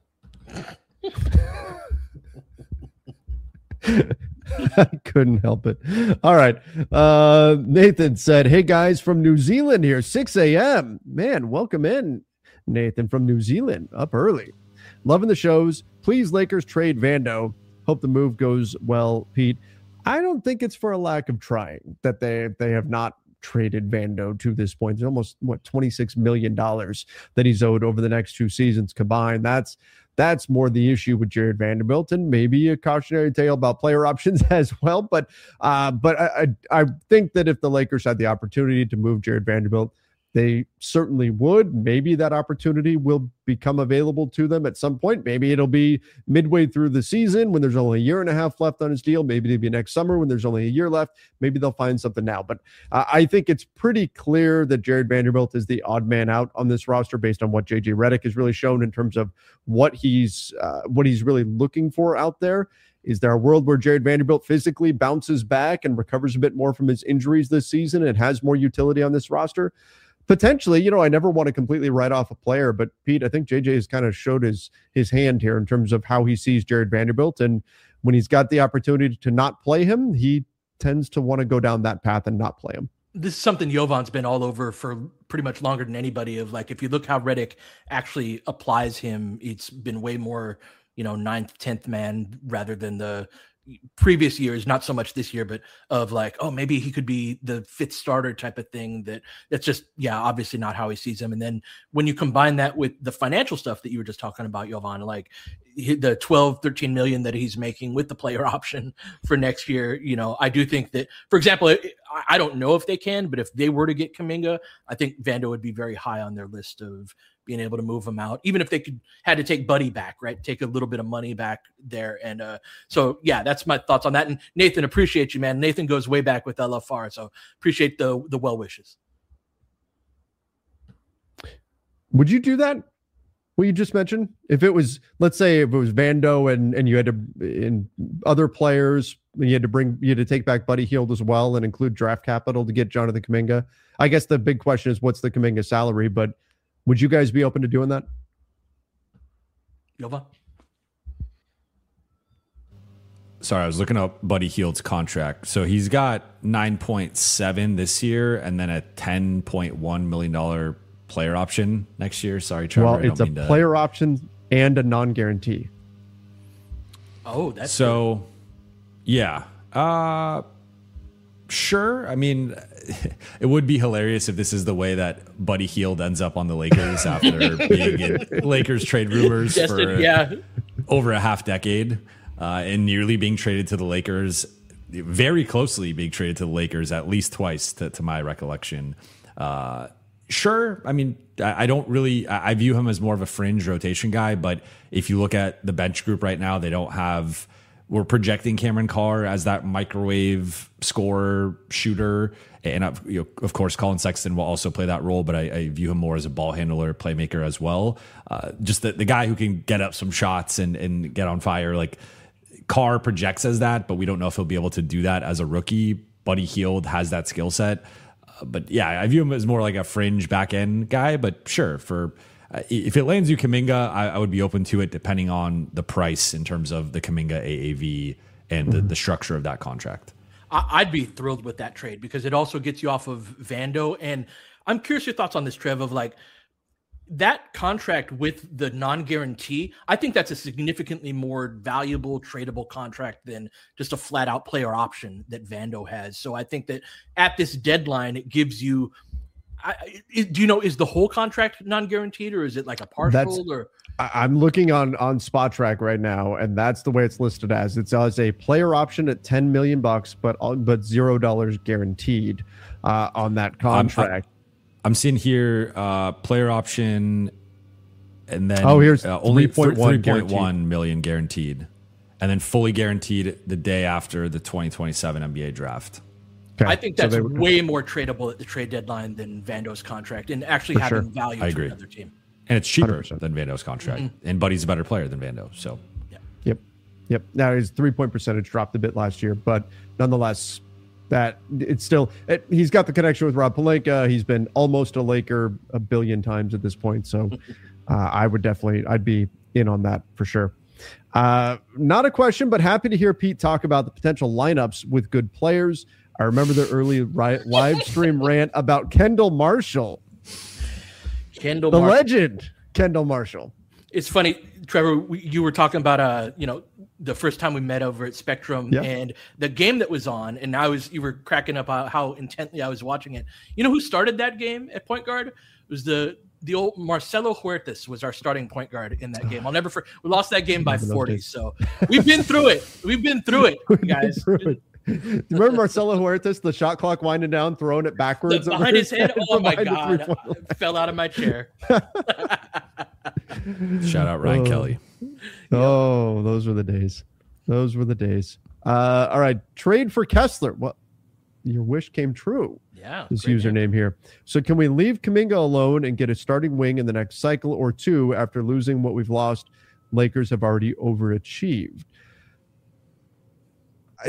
I couldn't help it. All right. Uh, Nathan said, hey guys from New Zealand here, six a.m. Man, welcome in, Nathan from New Zealand, up early. Loving the shows. Please, Lakers trade Vando. Hope the move goes well, Pete. I don't think it's for a lack of trying that they they have not traded Vando to this point. There's almost what twenty-six million dollars that he's owed over the next two seasons combined. That's that's more the issue with Jared Vanderbilt, and maybe a cautionary tale about player options as well. But uh, but I, I I think that if the Lakers had the opportunity to move Jared Vanderbilt, they certainly would. Maybe that opportunity will become available to them at some point. Maybe it'll be midway through the season when there's only a year and a half left on his deal. Maybe it'll be next summer when there's only a year left. Maybe they'll find something now. But uh, I think it's pretty clear that Jared Vanderbilt is the odd man out on this roster based on what J J Redick has really shown in terms of what he's uh, what he's really looking for out there. Is there a world where Jared Vanderbilt physically bounces back and recovers a bit more from his injuries this season and has more utility on this roster? Potentially. You know, I never want to completely write off a player, but Pete, I think J J has kind of showed his his hand here in terms of how he sees Jared Vanderbilt. And when he's got the opportunity to not play him, he tends to want to go down that path and not play him. This is something Jovan's been all over for pretty much longer than anybody. Of like, if you look how Redick actually applies him, it's been way more, you know, ninth, tenth man rather than the previous years, not so much this year, but of like, oh, maybe he could be the fifth starter type of thing. That that's just, yeah, obviously not how he sees him. And then when you combine that with the financial stuff that you were just talking about, Jovan, like the twelve, thirteen million that he's making with the player option for next year, you know, I do think that, for example, I don't know if they can, but if they were to get Kuminga, I think Vando would be very high on their list of being able to move him out, even if they could had to take Buddy back, right? Take a little bit of money back there. And uh, so, yeah, that's my thoughts on that. And Nathan, appreciate you, man. Nathan goes way back with L F R. So appreciate the, the well wishes. Would you do that? What you just mentioned? If it was, let's say if it was Vando and, and you had to, in other players, you had to bring, you had to take back Buddy Hield as well and include draft capital to get Jonathan Kuminga. I guess the big question is what's the Kuminga salary, but would you guys be open to doing that? Jova? Sorry, I was looking up Buddy Hield's contract. So he's got nine point seven this year and then a ten point one million dollars player option next year. Sorry, Trevor. Well, it's a to... player option and a non-guarantee. Oh, that's so good. Yeah. Uh, sure. I mean, it would be hilarious if this is the way that Buddy Hield ends up on the Lakers after being in Lakers trade rumors Destined, for yeah. over a half decade uh, and nearly being traded to the Lakers, very closely being traded to the Lakers at least twice to, to my recollection. Uh, sure. I mean, I, I don't really, I, I view him as more of a fringe rotation guy, but if you look at the bench group right now, they don't have, we're projecting Cameron Carr as that microwave scorer shooter. And of, you know, of course, Colin Sexton will also play that role, but I, I view him more as a ball handler, playmaker as well. Uh, just the, the guy who can get up some shots and, and get on fire. Like Carr projects as that, but we don't know if he'll be able to do that as a rookie. Buddy Hield has that skill set. Uh, but yeah, I view him as more like a fringe back end guy, but sure, for uh, if it lands you Kuminga, I, I would be open to it depending on the price in terms of the Kuminga A A V and mm-hmm. the, the structure of that contract. I'd be thrilled with that trade because it also gets you off of Vando. And I'm curious your thoughts on this, Trev, of like that contract with the non-guarantee. I think that's a significantly more valuable tradable contract than just a flat out player option that Vando has. So I think that at this deadline, it gives you, I, do you know, is the whole contract non-guaranteed or is it like a partial? That's, or I'm looking on on Spot Track right now, and that's the way it's listed as. It's as a player option at ten million bucks, but but zero dollars guaranteed uh, on that contract. I'm, I'm seeing here uh, player option, and then oh, here's uh, only three point one million guaranteed, and then fully guaranteed the day after the twenty twenty-seven N B A draft. Okay. I think that's so they, way more tradable at the trade deadline than Vando's contract and actually having sure. value I to agree. another team. And it's cheaper one hundred percent than Vando's contract. Mm-hmm. And Buddy's a better player than Vando. So, yeah. Yep. Yep. Now his three point percentage dropped a bit last year, but nonetheless, that it's still, it, he's got the connection with Rob Pelinka. He's been almost a Laker a billion times at this point. So uh, I would definitely, I'd be in on that for sure. Uh, not a question, but happy to hear Pete talk about the potential lineups with good players. I remember the early ri- live stream rant about Kendall Marshall. Kendall the Marshall. legend, Kendall Marshall. It's funny, Trevor, we, you were talking about, uh, you know, the first time we met over at Spectrum yeah. and the game that was on, and I was, you were cracking up how, how intently I was watching it. You know who started that game at point guard? It was the the old Marcelo Huertas was our starting point guard in that game. I'll never forget. We lost that game by forty. So we've been through it. We've been through it, guys. Through it. Do you remember Marcelo Huertas, the shot clock winding down, throwing it backwards the, behind his head? Oh my God! I fell out of my chair. Shout out Ryan oh. Kelly. Oh, those were the days. Those were the days. Uh, all right, trade for Kessler. Well, your wish came true. Yeah, this username name. here. So can we leave Kuminga alone and get a starting wing in the next cycle or two after losing what we've lost? Lakers have already overachieved. I,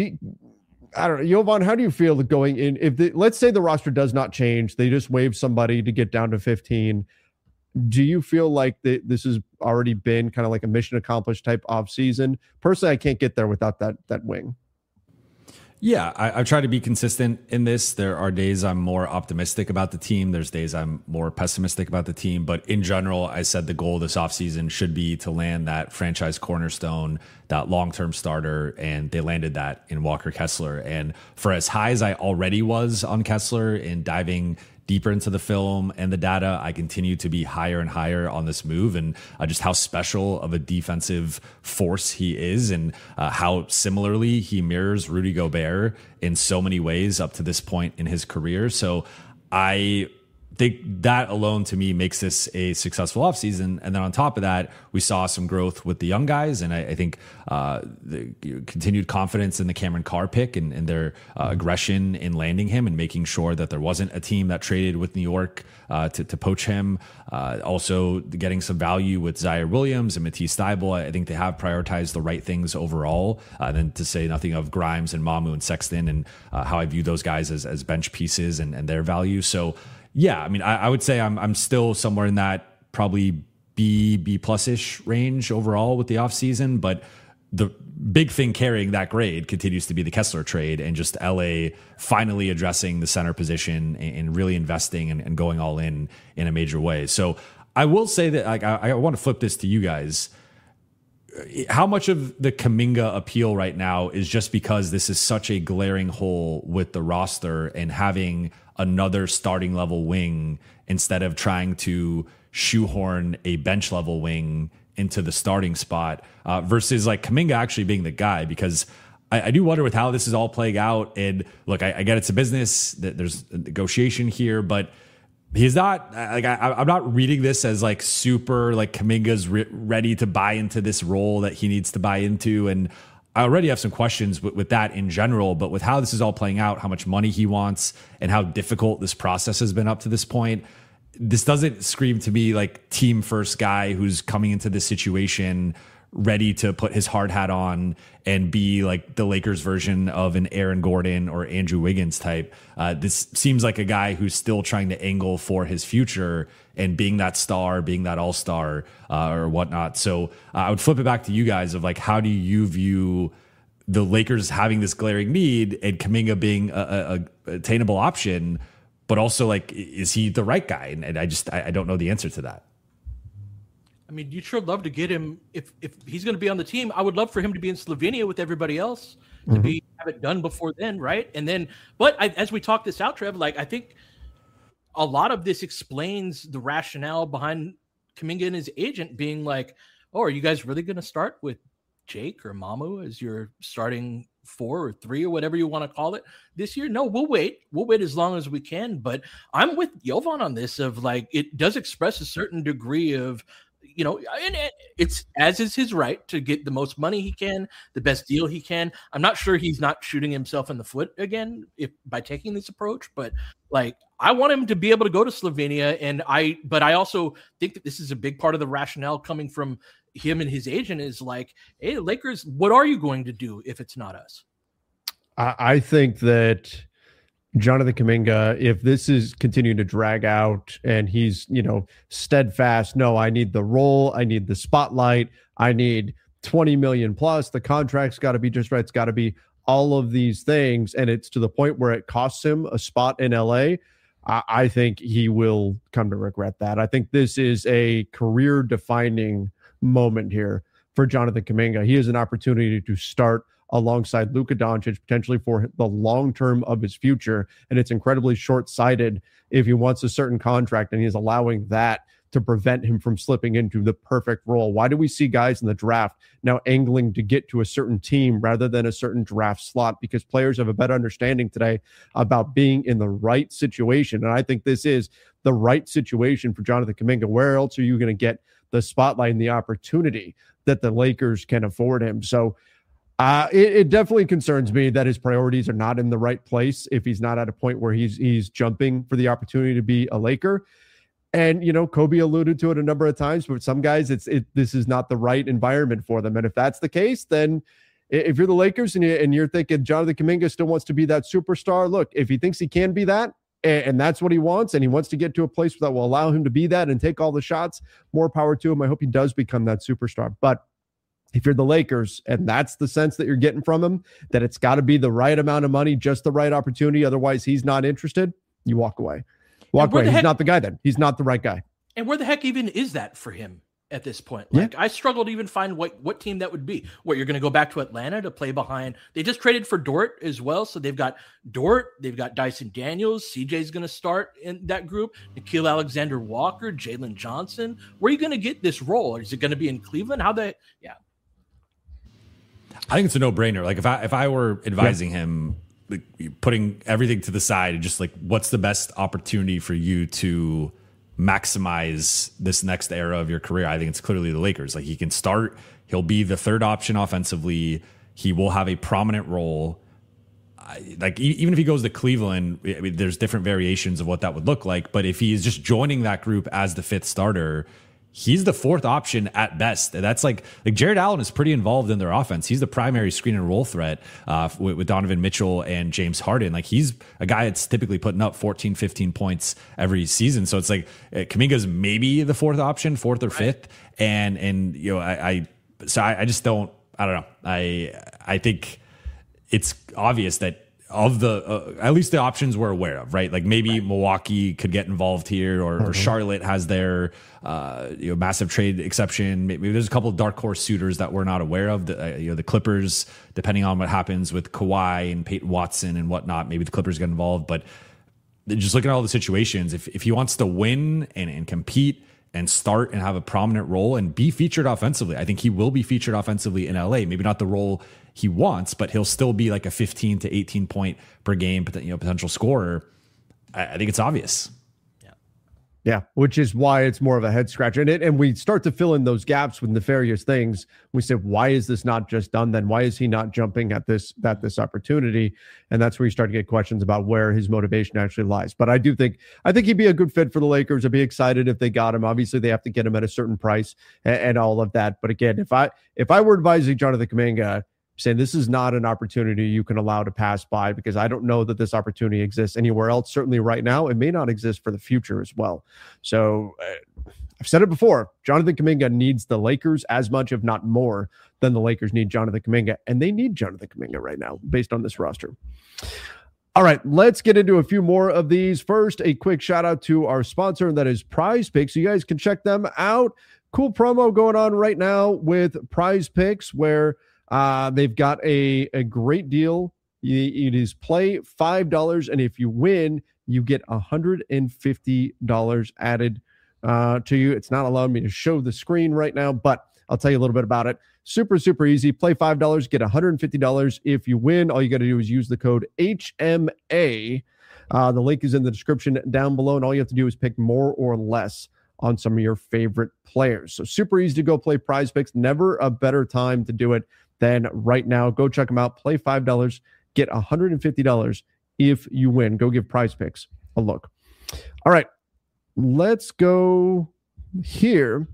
I don't know, Jovan, how do you feel going in? If the, let's say the roster does not change, they just waive somebody to get down to fifteen. Do you feel like the, this has already been kind of like a mission accomplished type off season? Personally, I can't get there without that that wing. Yeah, I, I try to be consistent in this. There are days I'm more optimistic about the team. There's days I'm more pessimistic about the team. But in general, I said the goal this offseason should be to land that franchise cornerstone, that long-term starter, and they landed that in Walker Kessler. And for as high as I already was on Kessler in diving deeper into the film and the data, I continue to be higher and higher on this move, and uh, just how special of a defensive force he is, and uh, how similarly he mirrors Rudy Gobert in so many ways up to this point in his career. So I think that alone to me makes this a successful offseason. And then on top of that, we saw some growth with the young guys. And I, I think uh, the continued confidence in the Cameron Carr pick and, and their uh, aggression in landing him and making sure that there wasn't a team that traded with New York uh, to, to poach him. Uh, also getting some value with Zaire Williams and Matisse Thybulle. I think they have prioritized the right things overall. Uh, and then to say nothing of Grimes and Mamu and Sexton and uh, how I view those guys as, as bench pieces and, and their value. So yeah, I mean, I, I would say I'm I'm still somewhere in that probably B, B plus-ish range overall with the offseason, but the big thing carrying that grade continues to be the Kessler trade and just L A finally addressing the center position and, and really investing and, and going all in in a major way. So I will say that like, I, I want to flip this to you guys. How much of the Kuminga appeal right now is just because this is such a glaring hole with the roster and having another starting level wing instead of trying to shoehorn a bench level wing into the starting spot uh, versus like Kuminga actually being the guy? Because I, I do wonder with how this is all playing out. And look, I, I get it's a business, that there's a negotiation here, but he's not like I, I'm not reading this as like super like Kuminga's re- ready to buy into this role that he needs to buy into. And I already have some questions with, with that in general, but with how this is all playing out, how much money he wants and how difficult this process has been up to this point, this doesn't scream to me like team first guy who's coming into this situation ready to put his hard hat on and be like the Lakers version of an Aaron Gordon or Andrew Wiggins type. Uh, this seems like a guy who's still trying to angle for his future and being that star, being that all-star uh, or whatnot. So uh, I would flip it back to you guys of like, how do you view the Lakers having this glaring need and Kuminga being a, a, a attainable option, but also like, is he the right guy? And, and I just, I, I don't know the answer to that. I mean, you'd sure love to get him if if he's going to be on the team. I would love for him to be in Slovenia with everybody else to mm-hmm. be have it done before then, right? And then, but I, as we talk this out, Trev, like I think a lot of this explains the rationale behind Kuminga and his agent being like, "Oh, are you guys really going to start with Jake or Mamu as your starting four or three or whatever you want to call it this year? No, we'll wait. We'll wait as long as we can." But I'm with Jovan on this. Of like, it does express a certain degree of, you know, and it's as is his right to get the most money he can, the best deal he can. I'm not sure he's not shooting himself in the foot again if by taking this approach, but like I want him to be able to go to Slovenia. And I, but I also think that this is a big part of the rationale coming from him and his agent is like, hey, Lakers, what are you going to do if it's not us? I, I think that Jonathan Kuminga, if this is continuing to drag out and he's, you know, steadfast, no, I need the role, I need the spotlight, I need twenty million plus, the contract's got to be just right, it's got to be all of these things, and it's to the point where it costs him a spot in L A, I, I think he will come to regret that. I think this is a career-defining moment here for Jonathan Kuminga. He has an opportunity to start alongside Luka Doncic, potentially for the long term of his future. And it's incredibly short-sighted if he wants a certain contract and he's allowing that to prevent him from slipping into the perfect role. Why do we see guys in the draft now angling to get to a certain team rather than a certain draft slot? Because players have a better understanding today about being in the right situation. And I think this is the right situation for Jonathan Kuminga. Where else are you going to get the spotlight and the opportunity that the Lakers can afford him? So uh, it, it definitely concerns me that his priorities are not in the right place if he's not at a point where he's he's jumping for the opportunity to be a Laker. And, you know, Kobe alluded to it a number of times, but some guys, it's it. This is not the right environment for them. And if that's the case, then if you're the Lakers and, you, and you're thinking Jonathan Kuminga still wants to be that superstar, look, if he thinks he can be that, and, and that's what he wants, and he wants to get to a place that will allow him to be that and take all the shots, more power to him. I hope he does become that superstar. But if you're the Lakers and that's the sense that you're getting from him, that it's got to be the right amount of money, just the right opportunity, otherwise he's not interested, you walk away. Walk away. He's heck, not the guy then. He's not the right guy. And where the heck even is that for him at this point? Like, yeah. I struggle to even find what, what team that would be. What, you're going to go back to Atlanta to play behind? They just traded for Dort as well. So they've got Dort, they've got Dyson Daniels. C J's going to start in that group. Nickeil Alexander-Walker, Jalen Johnson. Where are you going to get this role? Is it going to be in Cleveland? How they, yeah. I think it's a no-brainer. Like if I, if I were advising yeah. him, putting everything to the side and just like, what's the best opportunity for you to maximize this next era of your career? I think it's clearly the Lakers. Like he can start, he'll be the third option offensively. He will have a prominent role. I, like even if he goes to Cleveland, I mean, there's different variations of what that would look like. But if he is just joining that group as the fifth starter, he's the fourth option at best. That's like like Jared Allen is pretty involved in their offense. He's the primary screen and roll threat uh, with, with Donovan Mitchell and James Harden. Like he's a guy that's typically putting up fourteen, fifteen points every season. So it's like uh, Kuminga's maybe the fourth option, fourth or fifth. And and you know I, I so I, I just don't I don't know I I think it's obvious that. Of the, uh, at least the options we're aware of, right? Like maybe right. Milwaukee could get involved here, or, mm-hmm. or Charlotte has their, uh, you know, massive trade exception. Maybe there's a couple of dark horse suitors that we're not aware of. The, uh, you know, the Clippers, depending on what happens with Kawhi and Peyton Watson and whatnot, maybe the Clippers get involved. But just looking at all the situations, if if he wants to win and, and compete and start and have a prominent role and be featured offensively, I think he will be featured offensively in L A. Maybe not the role he wants, but he'll still be like a fifteen to eighteen point per game, you know, potential scorer. I, I think it's obvious. Yeah. Yeah. Which is why it's more of a head scratcher. And it, and we start to fill in those gaps with nefarious things. We said, why is this not just done then? Why is he not jumping at this, at this opportunity? And that's where you start to get questions about where his motivation actually lies. But I do think, I think he'd be a good fit for the Lakers. I'd be excited if they got him. Obviously they have to get him at a certain price and, and all of that. But again, if I, if I were advising Jonathan Kuminga, saying this is not an opportunity you can allow to pass by, because I don't know that this opportunity exists anywhere else. Certainly right now, it may not exist for the future as well. So uh, I've said it before, Jonathan Kuminga needs the Lakers as much, if not more, than the Lakers need Jonathan Kuminga. And they need Jonathan Kuminga right now based on this roster. All right, let's get into a few more of these. First, a quick shout out to our sponsor, and that is Prize Picks. You guys can check them out. Cool promo going on right now with Prize Picks, where Uh, they've got a, a great deal. It is play five dollars, and if you win, you get one hundred fifty dollars added uh, to you. It's not allowing me to show the screen right now, but I'll tell you a little bit about it. Super, super easy. Play five dollars, get one hundred fifty dollars. If you win, all you got to do is use the code H M A. Uh, the link is in the description down below, and all you have to do is pick more or less on some of your favorite players. So super easy to go play Prize Picks. Never a better time to do it than right now. Go check them out. Play five dollars, get one hundred fifty dollars if you win. Go give Prize Picks a look. All right, let's go here.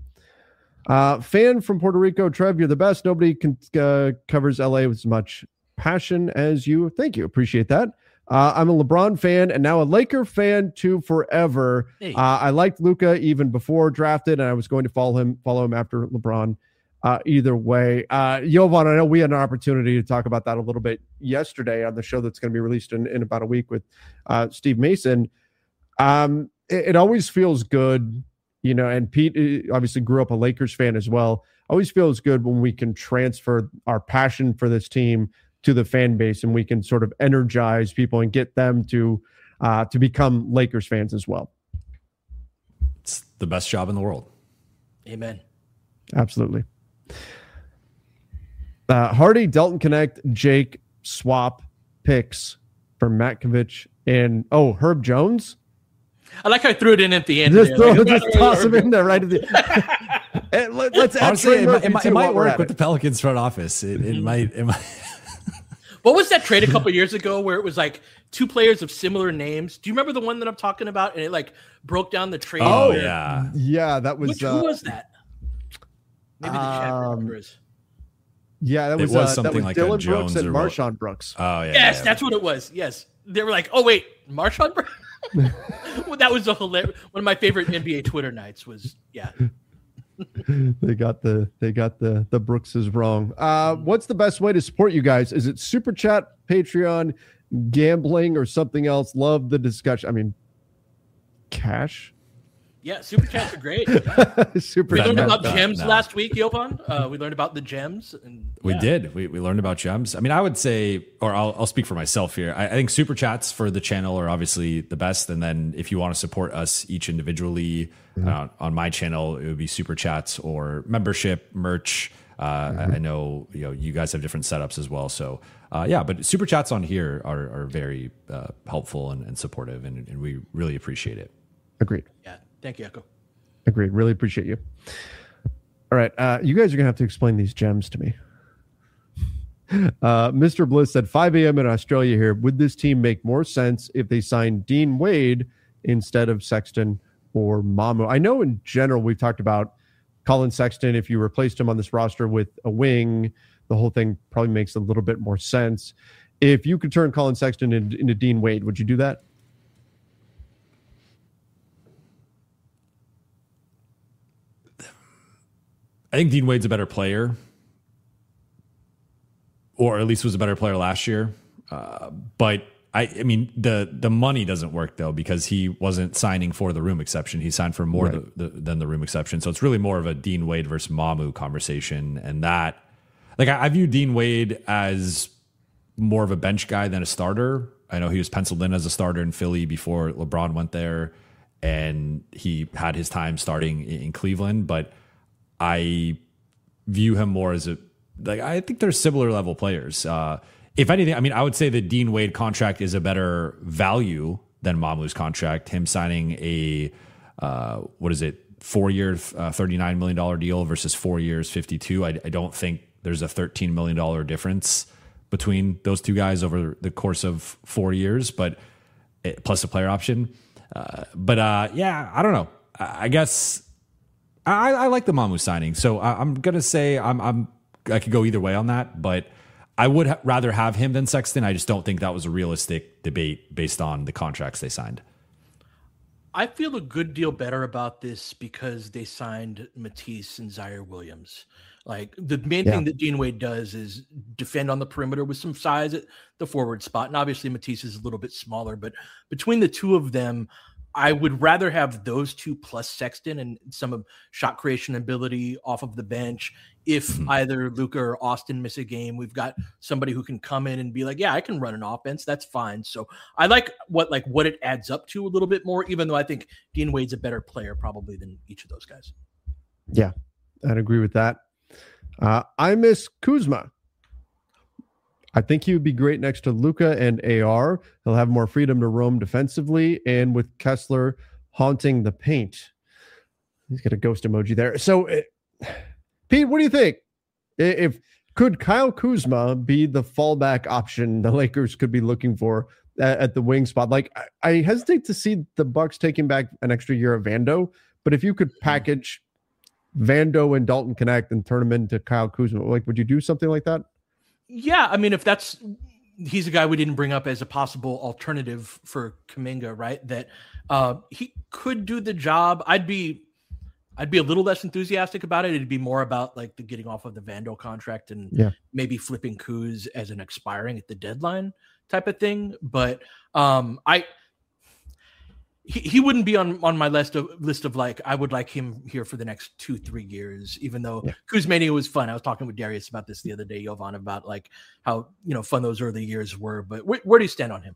Uh, fan from Puerto Rico, Trev, you're the best. Nobody can, uh, covers L A with as much passion as you. Thank you. Appreciate that. Uh, I'm a LeBron fan and now a Laker fan too forever. Hey. Uh, I liked Luka even before drafted, and I was going to follow him, follow him after LeBron. Uh, either way, uh, Jovan, I know we had an opportunity to talk about that a little bit yesterday on the show that's going to be released in, in about a week with uh, Steve Mason. Um, it, it always feels good, you know, and Pete obviously grew up a Lakers fan as well. Always feels good when we can transfer our passion for this team to the fan base, and we can sort of energize people and get them to uh, to become Lakers fans as well. It's the best job in the world. Amen. Absolutely. Uh, Hardy, Dalton Connect, Jake swap picks for Matkovich and oh Herb Jones. I like how I threw it in at the end. Just, throw, like, just toss him in there right at the. And let, let's add Honestly, it, Murphy it, might- too it might while we're work at with it. the Pelicans front office. It, it might. It might. What was that trade a couple years ago where it was like two players of similar names? Do you remember the one that I'm talking about? And it like broke down the trade. Oh where- yeah. Yeah, that was. Which, uh, who was that? Maybe the chat um, remembers. Yeah, that It was, was uh, that something was like a Dylan Jones Brooks and or Ro- Marshawn Brooks. Oh yeah. Yes, yeah. that's what it was. Yes. They were like, oh, wait, Marshawn Brown? Well, that was a hilarious one of my favorite N B A Twitter nights was, yeah. They got the they got the the Brookses wrong. Uh, what's the best way to support you guys? Is it Super Chat, Patreon, gambling, or something else? Love the discussion. I mean, cash. Yeah, super chats are great. Super. We learned no, about no, gems no. last week, Jovan. Uh, we learned about the gems. And We yeah. did. We, we learned about gems. I mean, I would say, or I'll, I'll speak for myself here. I, I think super chats for the channel are obviously the best. And then if you want to support us each individually Mm-hmm. uh, on my channel, it would be super chats or membership, merch. Uh, Mm-hmm. I, I know you know you guys have different setups as well. So uh, yeah, but super chats on here are, are very uh, helpful and, and supportive, and, and we really appreciate it. Agreed. Yeah, thank you, Echo. Agreed. Really appreciate you. All right. Uh, you guys are going to have to explain these gems to me. Uh, Mister Bliss said five a.m. in Australia here. Would this team make more sense if they signed Dean Wade instead of Sexton or Mamu? I know in general we've talked about Colin Sexton. If you replaced him on this roster with a wing, the whole thing probably makes a little bit more sense. If you could turn Colin Sexton into, into Dean Wade, would you do that? I think Dean Wade's a better player, or at least was a better player last year. Uh, but I, I mean, the the money doesn't work though, because he wasn't signing for the room exception. He signed for more Right. the, the, than the room exception. So it's really more of a Dean Wade versus Mamu conversation. And that, like, I, I view Dean Wade as more of a bench guy than a starter. I know he was penciled in as a starter in Philly before LeBron went there, and he had his time starting in, in Cleveland. But I view him more as a, like, I think they're similar level players. Uh, if anything, I mean, I would say the Dean Wade contract is a better value than Mamu's contract. Him signing a, uh, what is it, four year, uh, thirty-nine million dollars deal versus four years, fifty-two. I, I don't think there's a thirteen million dollars difference between those two guys over the course of four years, but it, plus a player option. Uh, but uh, yeah, I don't know. I, I guess I, I like the Mamu signing, so I, I'm gonna say I'm, I'm I could go either way on that, but I would ha- rather have him than Sexton. I just don't think that was a realistic debate based on the contracts they signed. I feel a good deal better about this because they signed Matisse and Zaire Williams. Like the main Yeah. thing that Dean Wade does is defend on the perimeter with some size at the forward spot. And obviously Matisse is a little bit smaller, but between the two of them, I would rather have those two plus Sexton and some of shot creation ability off of the bench. If Mhm. either Luka or Austin miss a game, we've got somebody who can come in and be like, yeah, I can run an offense. That's fine. So I like what, like what it adds up to a little bit more, even though I think Dean Wade's a better player probably than each of those guys. Yeah, I'd agree with that. Uh, I miss Kuzma. I think he would be great next to Luka and A R. He'll have more freedom to roam defensively, and with Kessler haunting the paint. He's got a ghost emoji there. So, uh, Pete, what do you think? I- If could Kyle Kuzma be the fallback option the Lakers could be looking for at, at the wing spot? Like, I, I hesitate to see the Bucks taking back an extra year of Vando, but if you could package Vando and Dalton Connect and turn them into Kyle Kuzma, like, would you do something like that? Yeah, I mean, if that's he's a guy we didn't bring up as a possible alternative for Kuminga, right? That uh, he could do the job. I'd be, I'd be a little less enthusiastic about it. It'd be more about like the getting off of the Vando contract and Yeah. maybe flipping Kuz as an expiring at the deadline type of thing. But um, I, he, he wouldn't be on, on my list of list of like, I would like him here for the next two, three years, even though yeah. Kuzmania was fun. I was talking with Darius about this the other day, Jovan, about like how, you know, fun those early years were, but wh- where do you stand on him?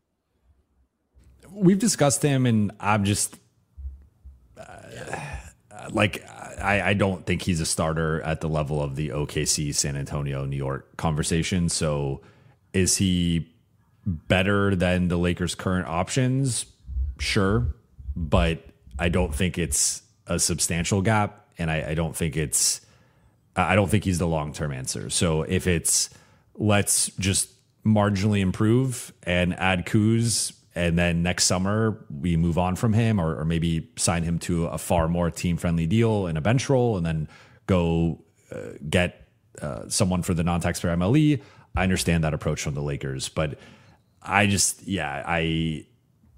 We've discussed him and I'm just uh, yeah. like, I, I don't think he's a starter at the level of the O K C, San Antonio, New York conversation. So is he better than the Lakers' current options? Sure, but I don't think it's a substantial gap, and I, I don't think it's I don't think he's the long-term answer. So if it's let's just marginally improve and add Kuz, and then next summer we move on from him, or, or maybe sign him to a far more team-friendly deal in a bench role, and then go uh, get uh, someone for the non-taxpayer M L E. I understand that approach from the Lakers, but I just yeah I.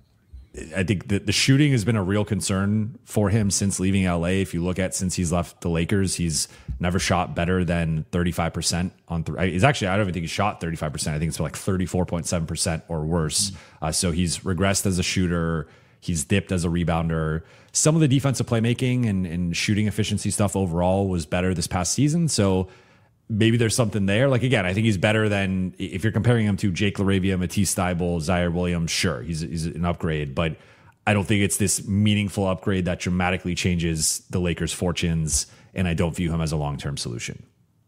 I think the, the shooting has been a real concern for him since leaving L A. If you look at since he's left the Lakers, he's never shot better than thirty-five percent on three. He's actually, I don't even think he shot thirty-five percent. I think it's like thirty-four point seven percent or worse. Mm-hmm. Uh, so he's regressed as a shooter. He's dipped as a rebounder. Some of the defensive playmaking and, and shooting efficiency stuff overall was better this past season. So maybe there's something there. Like, again, I think he's better than, if you're comparing him to Jake LaRavia, Matisse Thybulle, Zaire Williams, sure, he's, he's an upgrade, but I don't think it's this meaningful upgrade that dramatically changes the Lakers' fortunes, and I don't view him as a long-term solution.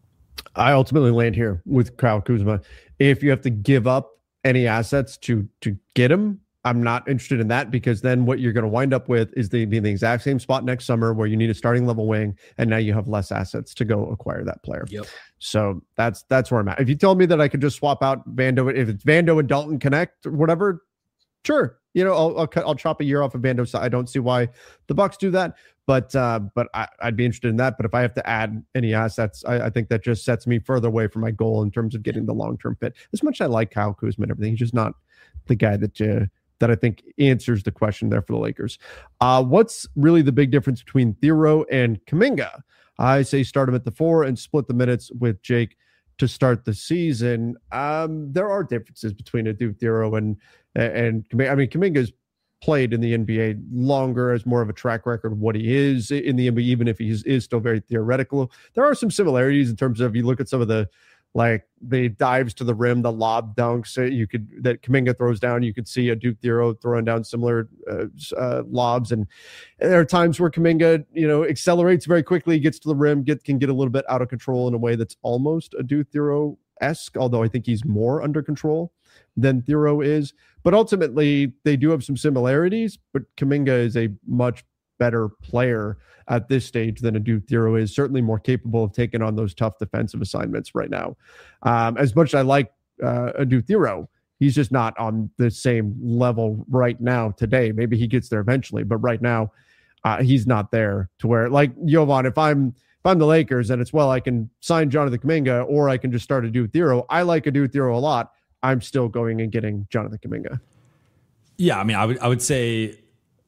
I ultimately land here with Kyle Kuzma. If you have to give up any assets to to get him, I'm not interested in that, because then what you're going to wind up with is the, the exact same spot next summer where you need a starting level wing, and now you have less assets to go acquire that player. Yep. So that's that's where I'm at. If you told me that I could just swap out Vando, if it's Vando and Dalton connect or whatever, sure. You know, I'll I'll, cut, I'll chop a year off of Vando. So I don't see why the Bucks do that, but uh, but I, I'd be interested in that. But if I have to add any assets, I, I think that just sets me further away from my goal in terms of getting the long term fit. As much as I like Kyle Kuzma and everything, he's just not the guy that you. that I think answers the question there for the Lakers. Uh, what's really the big difference between Thero and Kuminga? I say start him at the four and split the minutes with Jake to start the season. Um, there are differences between a dude Thero and and Kuminga. I mean, Kuminga's played in the N B A longer, has more of a track record of what he is in the N B A, even if he is, is still very theoretical. There are some similarities in terms of, you look at some of the, like the dives to the rim, the lob dunks you could that Kuminga throws down. You could see a Duke Thero throwing down similar uh, uh, lobs, and, and there are times where Kuminga, you know, accelerates very quickly, gets to the rim, get can get a little bit out of control in a way that's almost a Duke Thero-esque. Although I think he's more under control than Thero is. But ultimately, they do have some similarities. But Kuminga is a much better player at this stage than a Duke Thero is, certainly more capable of taking on those tough defensive assignments right now. Um, as much as I like uh, a Duke Thero, he's just not on the same level right now today. Maybe he gets there eventually, but right now uh, he's not there to where, like Jovan, if I'm if I'm the Lakers and it's, well, I can sign Jonathan Kuminga or I can just start a Duke Thero. I like a Duke Thero a lot. I'm still going and getting Jonathan Kuminga. Yeah, I mean, I would I would say,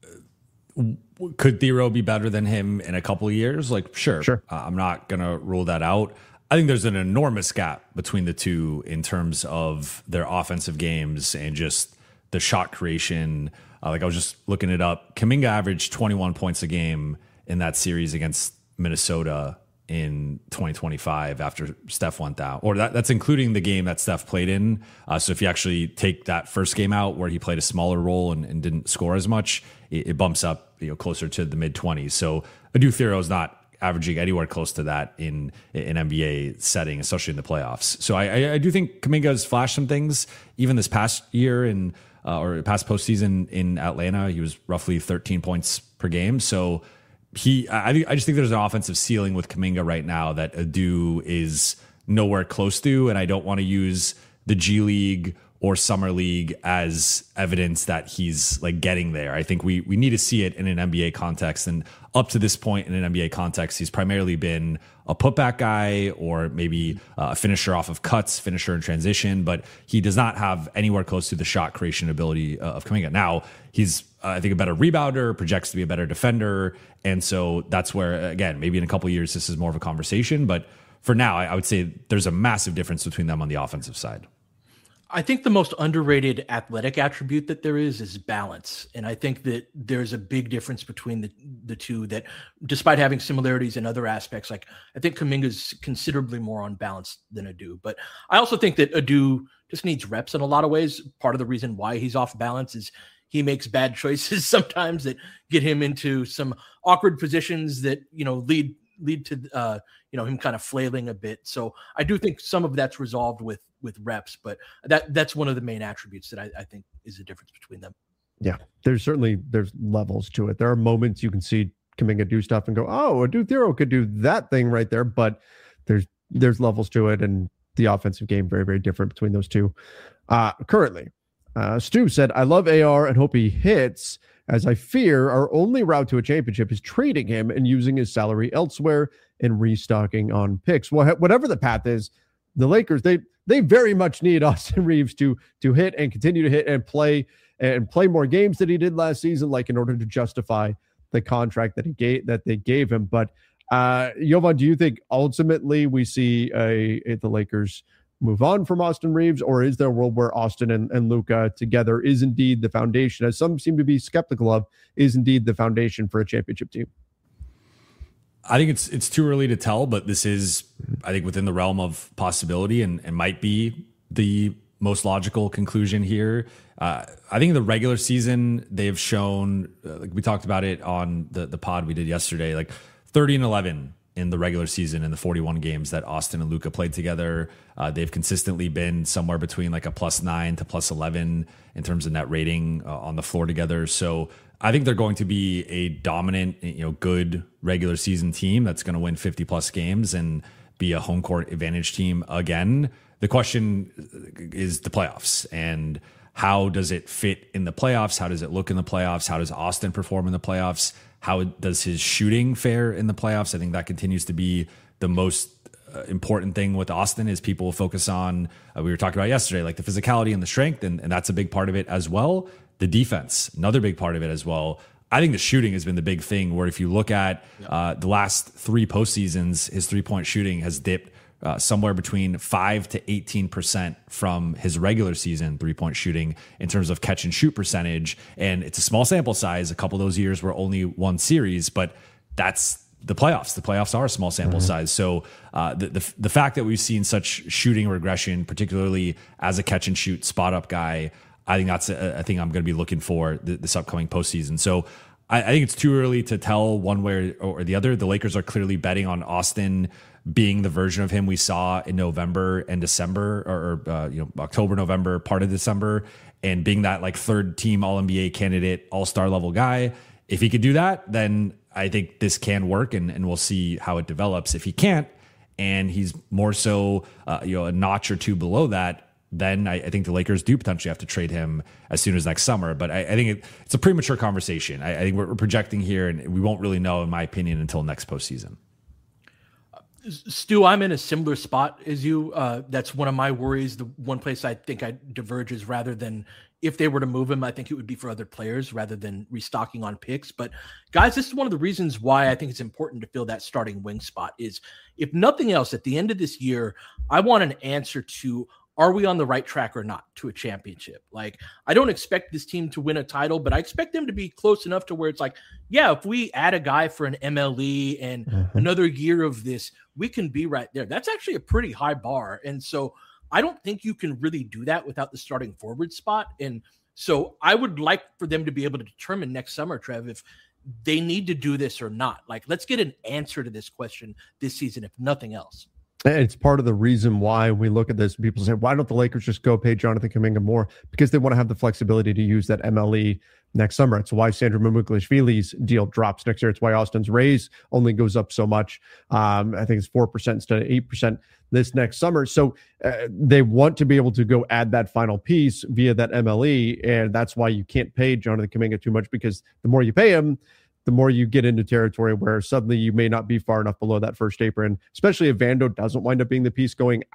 could Thero be better than him in a couple of years? Like, sure. Sure. Uh, I'm not going to rule that out. I think there's an enormous gap between the two in terms of their offensive games and just the shot creation. Uh, like I was just looking it up. Kuminga averaged twenty-one points a game in that series against Minnesota in twenty twenty-five after Steph went down, or that, that's including the game that Steph played in. Uh, so if you actually take that first game out where he played a smaller role and, and didn't score as much, it, it bumps up, you know, closer to the mid twenties. So Adu Thero is not averaging anywhere close to that in an N B A setting, especially in the playoffs. So I, I, I do think Kuminga has flashed some things even this past year in uh, or past postseason in Atlanta. He was roughly thirteen points per game. So He, I, I just think there's an offensive ceiling with Kuminga right now that Adu is nowhere close to, and I don't want to use the G League or Summer League as evidence that he's like getting there. I think we we need to see it in an N B A context, and up to this point in an N B A context, he's primarily been a putback guy or maybe a finisher off of cuts, finisher in transition, but he does not have anywhere close to the shot creation ability of Kuminga. Now, he's Uh, I think a better rebounder, projects to be a better defender. And so that's where, again, maybe in a couple of years, this is more of a conversation. But for now, I, I would say there's a massive difference between them on the offensive side. I think the most underrated athletic attribute that there is is balance. And I think that there's a big difference between the, the two that despite having similarities in other aspects, like I think Kuminga's considerably more on balance than Adu. But I also think that Adu just needs reps in a lot of ways. Part of the reason why he's off balance is he makes bad choices sometimes that get him into some awkward positions that, you know, lead lead to, uh, you know, him kind of flailing a bit. So I do think some of that's resolved with with reps, but that that's one of the main attributes that I, I think is the difference between them. Yeah, there's certainly there's levels to it. There are moments you can see Kuminga do stuff and go, oh, Adu Thero could do that thing right there, but there's there's levels to it, and the offensive game very, very different between those two. Uh, currently, uh, Stu said, I love A R and hope he hits, as I fear our only route to a championship is trading him and using his salary elsewhere and restocking on picks. Well, whatever the path is, the Lakers, they they very much need Austin Reaves to to hit and continue to hit and play and play more games than he did last season, like in order to justify the contract that he gave that they gave him. But uh, Jovan, do you think ultimately we see a, a the Lakers move on from Austin Reaves, or is there a world where Austin and, and Luka together is indeed the foundation, as some seem to be skeptical of, is indeed the foundation for a championship team? I think it's it's too early to tell, but this is, I think, within the realm of possibility and, and might be the most logical conclusion here. Uh, I think in the regular season, they've shown, uh, like we talked about it on the, the pod we did yesterday, like thirty and eleven in the regular season in the forty-one games that Austin and Luka played together. Uh, they've consistently been somewhere between like a plus nine to plus eleven in terms of net rating uh, on the floor together. So I think they're going to be a dominant, you know, good regular season team that's going to win fifty plus games and be a home court advantage team again. The question is the playoffs, and how does it fit in the playoffs? How does it look in the playoffs? How does Austin perform in the playoffs? How does his shooting fare in the playoffs? I think that continues to be the most uh, important thing with Austin, is people focus on, uh, we were talking about yesterday, like the physicality and the strength, and, and that's a big part of it as well. The defense, another big part of it as well. I think the shooting has been the big thing, where if you look at uh, the last three postseasons, his three-point shooting has dipped uh, somewhere between five to eighteen percent from his regular season three-point shooting in terms of catch and shoot percentage. And it's a small sample size. A couple of those years were only one series, but that's the playoffs. The playoffs are a small sample mm-hmm. size. So uh, the, the the fact that we've seen such shooting regression, particularly as a catch and shoot spot up guy, I think that's a, a thing I'm going to be looking for th- this upcoming postseason. So I, I think it's too early to tell one way or, or the other. The Lakers are clearly betting on Austin being the version of him we saw in November and December, or uh, you know, October, November, part of December, and being that like third team All N B A candidate, all-star level guy. If he could do that, then I think this can work, and, and we'll see how it develops. If he can't, and he's more so uh, you know, a notch or two below that, then I, I think the Lakers do potentially have to trade him as soon as next summer. But I, I think it, it's a premature conversation. I, I think we're, we're projecting here, and we won't really know, in my opinion, until next postseason. Stu, I'm in a similar spot as you. Uh, that's one of my worries. The one place I think I diverge is, rather than if they were to move him, I think it would be for other players rather than restocking on picks. But guys, this is one of the reasons why I think it's important to fill that starting wing spot. Is, if nothing else, at the end of this year, I want an answer to, are we on the right track or not to a championship? Like, I don't expect this team to win a title, but I expect them to be close enough to where it's like, yeah, if we add a guy for an M L E and mm-hmm. another year of this, we can be right there. That's actually a pretty high bar. And so I don't think you can really do that without the starting forward spot. And so I would like for them to be able to determine next summer, Trev, if they need to do this or not. Like, let's get an answer to this question this season, if nothing else. And it's part of the reason why we look at this. People say, why don't the Lakers just go pay Jonathan Kuminga more? Because they want to have the flexibility to use that M L E next summer. It's why Sandro Mamukelashvili's deal drops next year. It's why Austin's raise only goes up so much. Um, I think it's four percent instead of eight percent this next summer. So uh, they want to be able to go add that final piece via that M L E. And that's why you can't pay Jonathan Kuminga too much, because the more you pay him, the more you get into territory where suddenly you may not be far enough below that first apron, especially if Vando doesn't wind up being the piece going out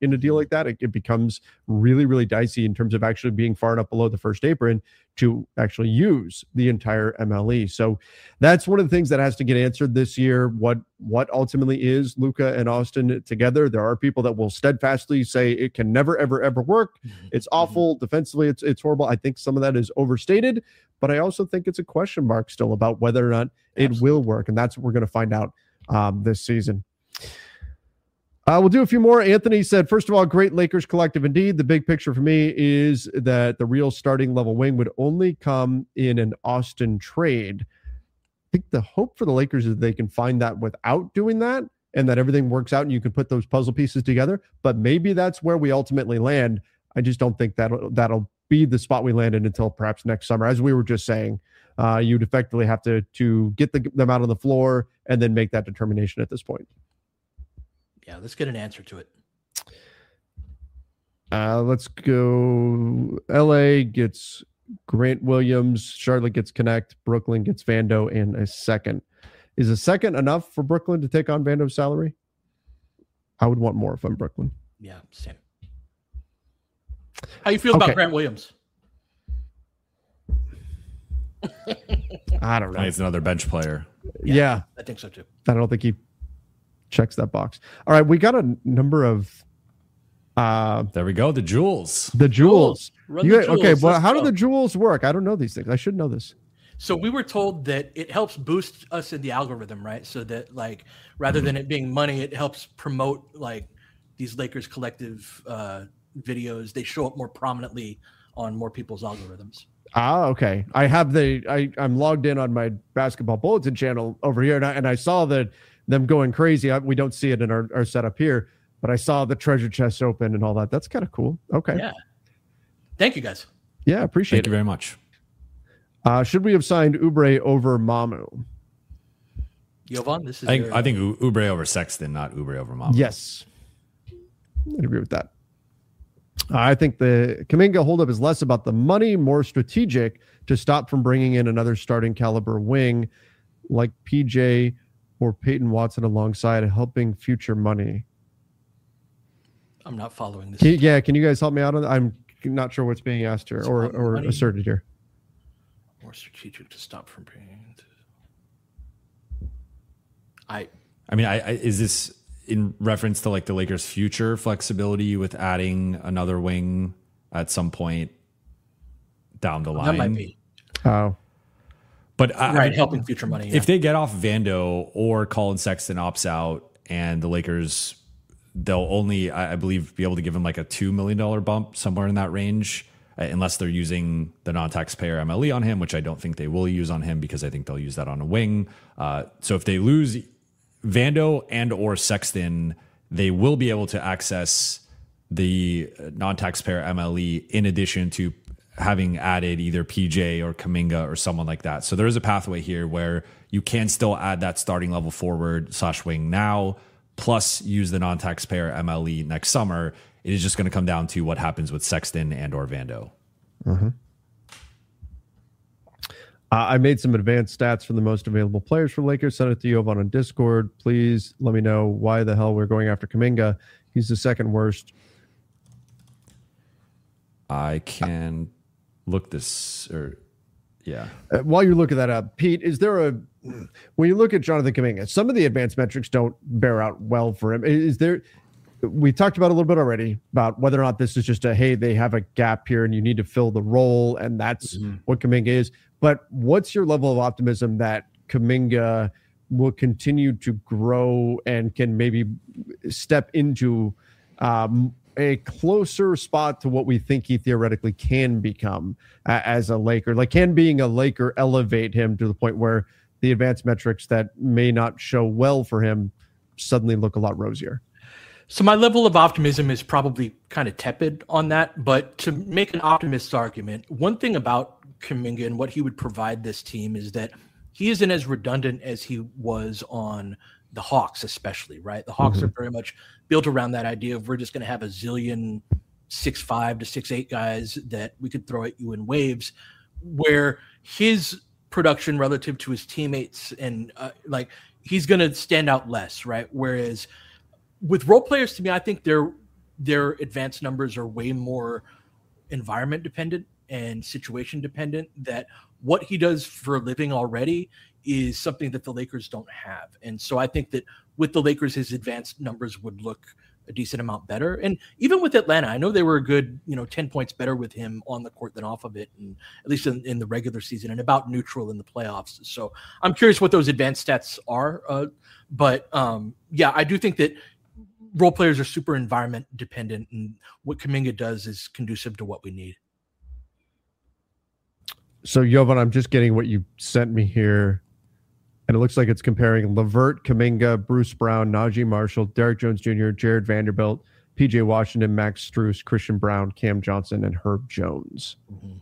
in a deal like that, it, it becomes really, really dicey in terms of actually being far enough below the first apron to actually use the entire M L E. So that's one of the things that has to get answered this year. What what ultimately is Luka and Austin together? There are people that will steadfastly say it can never, ever, ever work. It's awful. Mm-hmm. Defensively, it's it's horrible. I think some of that is overstated, but I also think it's a question mark still about whether or not it Absolutely. will work. And that's what we're going to find out um, this season. Uh, we'll do a few more. Anthony said, first of all, great Lakers collective indeed. The big picture for me is that the real starting level wing would only come in an Austin trade. I think the hope for the Lakers is they can find that without doing that and that everything works out and you can put those puzzle pieces together. But maybe that's where we ultimately land. I just don't think that'll, that'll be the spot we land in until perhaps next summer. As we were just saying, uh, you'd effectively have to, to get the, them out on the floor and then make that determination at this point. Yeah, let's get an answer to it. Uh, let's go. L A gets Grant Williams. Charlotte gets Connect. Brooklyn gets Vando and a second. Is a second enough for Brooklyn to take on Vando's salary? I would want more if I'm Brooklyn. Yeah, same. How you feel okay. about Grant Williams? I don't know. He's another bench player. Yeah, yeah, I think so too. I don't think he checks that box. All right, we got a number of uh there we go, the jewels. The jewels. Run you, the jewels. Okay, well, Let's how go. do the jewels work? I don't know these things. I should know this. So we were told that it helps boost us in the algorithm, right? So that like rather than it being money, it helps promote like these Lakers collective uh videos. They show up more prominently on more people's algorithms. Ah, okay. I have the I I'm logged in on my Basketball Bulletin channel over here, and I, and I saw that them going crazy. I, we don't see it in our, our setup here, but I saw the treasure chest open and all that. That's kind of cool. Okay. Yeah. Thank you, guys. Yeah, appreciate Thank it. you very much. Uh, should we have signed Oubre over Mamu? Jovan, this is. I, your, I think Oubre over Sexton, not Oubre over Mamu. Yes, I agree with that. I think the Kuminga holdup is less about the money, more strategic to stop from bringing in another starting caliber wing like P J or Peyton Watson alongside, helping future money. I'm not following this. Can you, yeah, can you guys help me out on that? I'm not sure what's being asked here or, or asserted here. More strategic to stop from bringing. I. I mean, I, I is this in reference to like the Lakers' future flexibility with adding another wing at some point down the line? That might be. Oh. But I, right, I mean, helping future money. Yeah. If they get off Vando or Colin Sexton opts out and the Lakers, they'll only, I believe, be able to give him like a two million dollars bump somewhere in that range, uh, unless they're using the non-taxpayer M L E on him, which I don't think they will use on him because I think they'll use that on a wing. Uh, so if they lose Vando and or Sexton, they will be able to access the non-taxpayer M L E in addition to having added either P J or Kuminga or someone like that. So there is a pathway here where you can still add that starting level forward slash wing now, plus use the non-taxpayer M L E next summer. It is just going to come down to what happens with Sexton and or Vando. Mm-hmm. Uh, I made some advanced stats for the most available players for Lakers. Send it to Jovan on Discord. Please let me know why the hell we're going after Kuminga. He's the second worst. I can look this or yeah. Uh, while you're looking that up, Pete, is there a when you look at Jonathan Kuminga, some of the advanced metrics don't bear out well for him. Is there? We talked about a little bit already about whether or not this is just a hey, they have a gap here and you need to fill the role, and that's mm-hmm. what Kuminga is. But what's your level of optimism that Kuminga will continue to grow and can maybe step into um, a closer spot to what we think he theoretically can become uh, as a Laker? Like, can being a Laker elevate him to the point where the advanced metrics that may not show well for him suddenly look a lot rosier? So my level of optimism is probably kind of tepid on that, but to make an optimist's argument, one thing about Kuminga and what he would provide this team is that he isn't as redundant as he was on the Hawks, especially, right? The Hawks mm-hmm. are very much built around that idea of we're just going to have a zillion six five to six eight guys that we could throw at you in waves, where his production relative to his teammates and uh, like he's going to stand out less, right? Whereas with role players, to me, I think they're their advanced numbers are way more environment dependent and situation dependent, that what he does for a living already is something that the Lakers don't have. And so I think that with the Lakers, his advanced numbers would look a decent amount better. And even with Atlanta, I know they were a good, you know, ten points better with him on the court than off of it, and at least in, in the regular season, and about neutral in the playoffs. So I'm curious what those advanced stats are. Uh, but um, yeah, I do think that role players are super environment dependent, and what Kuminga does is conducive to what we need. So Jovan, I'm just getting what you sent me here, and it looks like it's comparing LeVert, Kuminga, Bruce Brown, Najee Marshall, Derrick Jones Junior, Jared Vanderbilt, P J Washington, Max Strus, Christian Brown, Cam Johnson, and Herb Jones. Mm-hmm.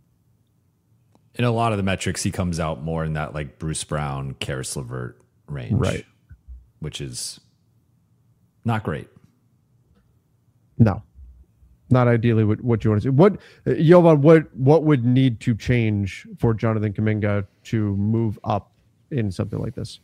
In a lot of the metrics, he comes out more in that like Bruce Brown, Karis LeVert range, right? Which is not great. No, not ideally what, what you want to see. What, Jovan, what, what would need to change for Jonathan Kuminga to move up in something like this?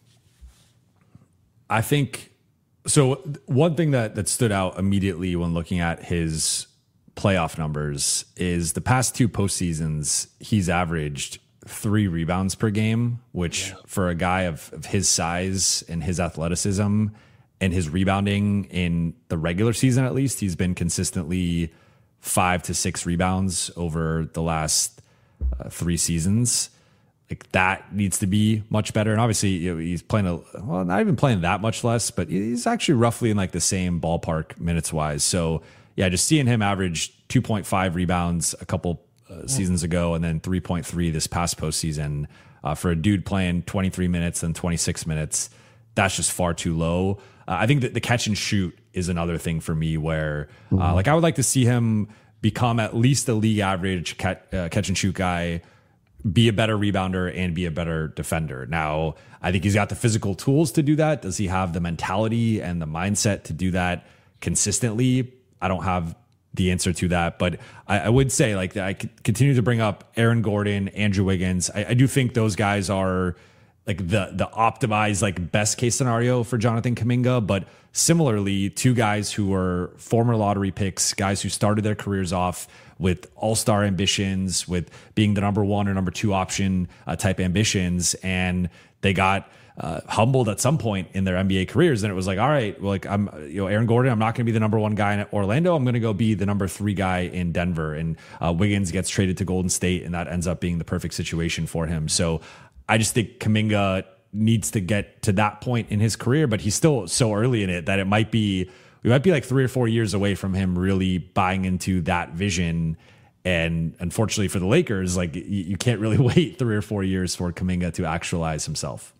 I think so. One thing that, that stood out immediately when looking at his playoff numbers is the past two postseasons, he's averaged three rebounds per game, which yeah. for a guy of, of his size and his athleticism and his rebounding in the regular season, at least, he's been consistently five to six rebounds over the last uh, three seasons. Like that needs to be much better. And obviously, you know, he's playing a, well, not even playing that much less, but he's actually roughly in like the same ballpark minutes wise. So yeah, just seeing him average two point five rebounds a couple uh, seasons ago, and then three point three this past postseason uh, for a dude playing twenty-three minutes and twenty-six minutes, that's just far too low. Uh, I think that the catch and shoot is another thing for me where uh, mm-hmm. like I would like to see him become at least a league average catch, uh, catch and shoot guy, be a better rebounder and be a better defender. Now, I think he's got the physical tools to do that. Does he have the mentality and the mindset to do that consistently? I don't have the answer to that, but I, I would say like I could continue to bring up Aaron Gordon, Andrew Wiggins. I, I do think those guys are like the the optimized like best case scenario for Jonathan Kuminga, but similarly, two guys who were former lottery picks, guys who started their careers off with all-star ambitions, with being the number one or number two option uh, type ambitions, and they got uh, humbled at some point in their N B A careers. And it was like, all right, well, like I'm, you know, Aaron Gordon, I'm not going to be the number one guy in Orlando. I'm going to go be the number three guy in Denver. And uh, Wiggins gets traded to Golden State, and that ends up being the perfect situation for him. So I just think Kuminga needs to get to that point in his career, but he's still so early in it that it might be, we might be like three or four years away from him really buying into that vision. And unfortunately for the Lakers, like you, you can't really wait three or four years for Kuminga to actualize himself.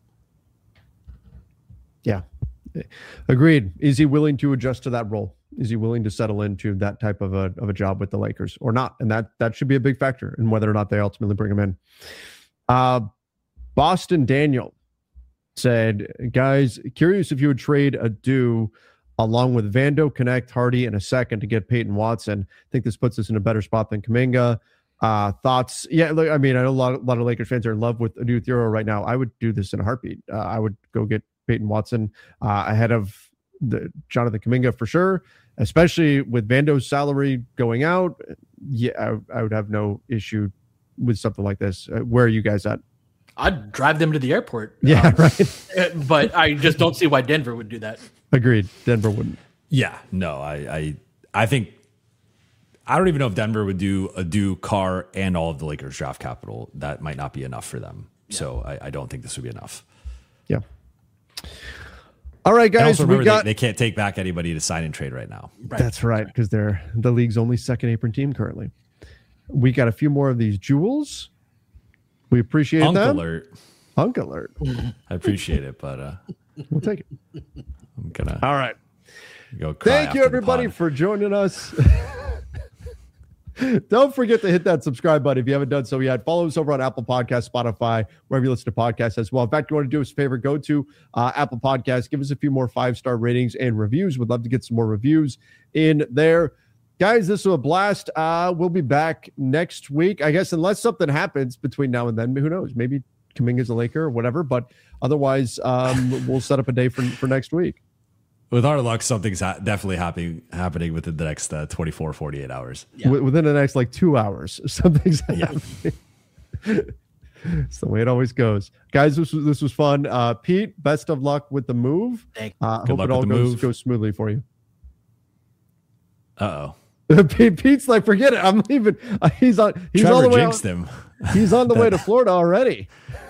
Yeah, agreed. Is he willing to adjust to that role? Is he willing to settle into that type of a of a job with the Lakers or not? And that that should be a big factor in whether or not they ultimately bring him in. Uh, Boston Daniel said, guys, curious if you would trade Adu along with Vando, Connect, Hardy in a second to get Peyton Watson. I think this puts us in a better spot than Kuminga. Uh, thoughts? Yeah, look, I mean, I know a lot, a lot of Lakers fans are in love with Adu Theoro right now. I would do this in a heartbeat. Uh, I would go get Peyton Watson uh, ahead of the Jonathan Kuminga for sure, especially with Vando's salary going out. Yeah, I, I would have no issue with something like this. Uh, where are you guys at? I'd drive them to the airport. Yeah, um, right. But I just don't see why Denver would do that. Agreed. Denver wouldn't. Yeah, no, I, I, I think I don't even know if Denver would do a do Carr and all of the Lakers draft capital. That might not be enough for them. Yeah. So I, I don't think this would be enough. Yeah. All right, guys. Also we got. They, they can't take back anybody to sign and trade right now. Right. That's right, because they're the league's only second apron team currently. We got a few more of these jewels. We appreciate Hunk them. alert. Hunk alert. I appreciate it, but uh, we'll take it. I'm gonna. All right. Go cry Thank you, everybody, for joining us. Don't forget to hit that subscribe button if you haven't done so yet. Follow us over on Apple Podcasts, Spotify, wherever you listen to podcasts as well. In fact, you want to do us a favor, go to uh, Apple Podcasts, give us a few more five-star ratings and reviews. We'd love to get some more reviews in there. Guys, this was a blast. Uh, we'll be back next week, I guess, unless something happens between now and then. Who knows? Maybe Kuminga's a Laker or whatever. But otherwise, um, we'll set up a day for, for next week. with our luck, something's ha- definitely happening happening within the next uh, twenty-four, forty-eight hours. Yeah. Within the next like two hours, something's Yeah. happening. It's the way it always goes, guys. This was this was fun. Uh, Pete, best of luck with the move. Thank Uh, Good hope luck it all with the goes move. goes smoothly for you. Uh Pete, Pete's like, forget it. I'm leaving. Uh, he's on. oh. He's on Trevor the way. jinxed On, him. he's on the way to Florida already.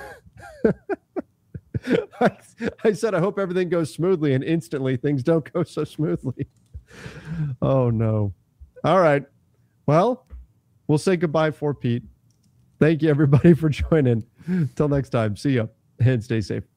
I, I said, I hope everything goes smoothly, and instantly things don't go so smoothly. Oh no! All right. Well, we'll say goodbye for Pete. Thank you, everybody, for joining. Till next time. See ya and stay safe.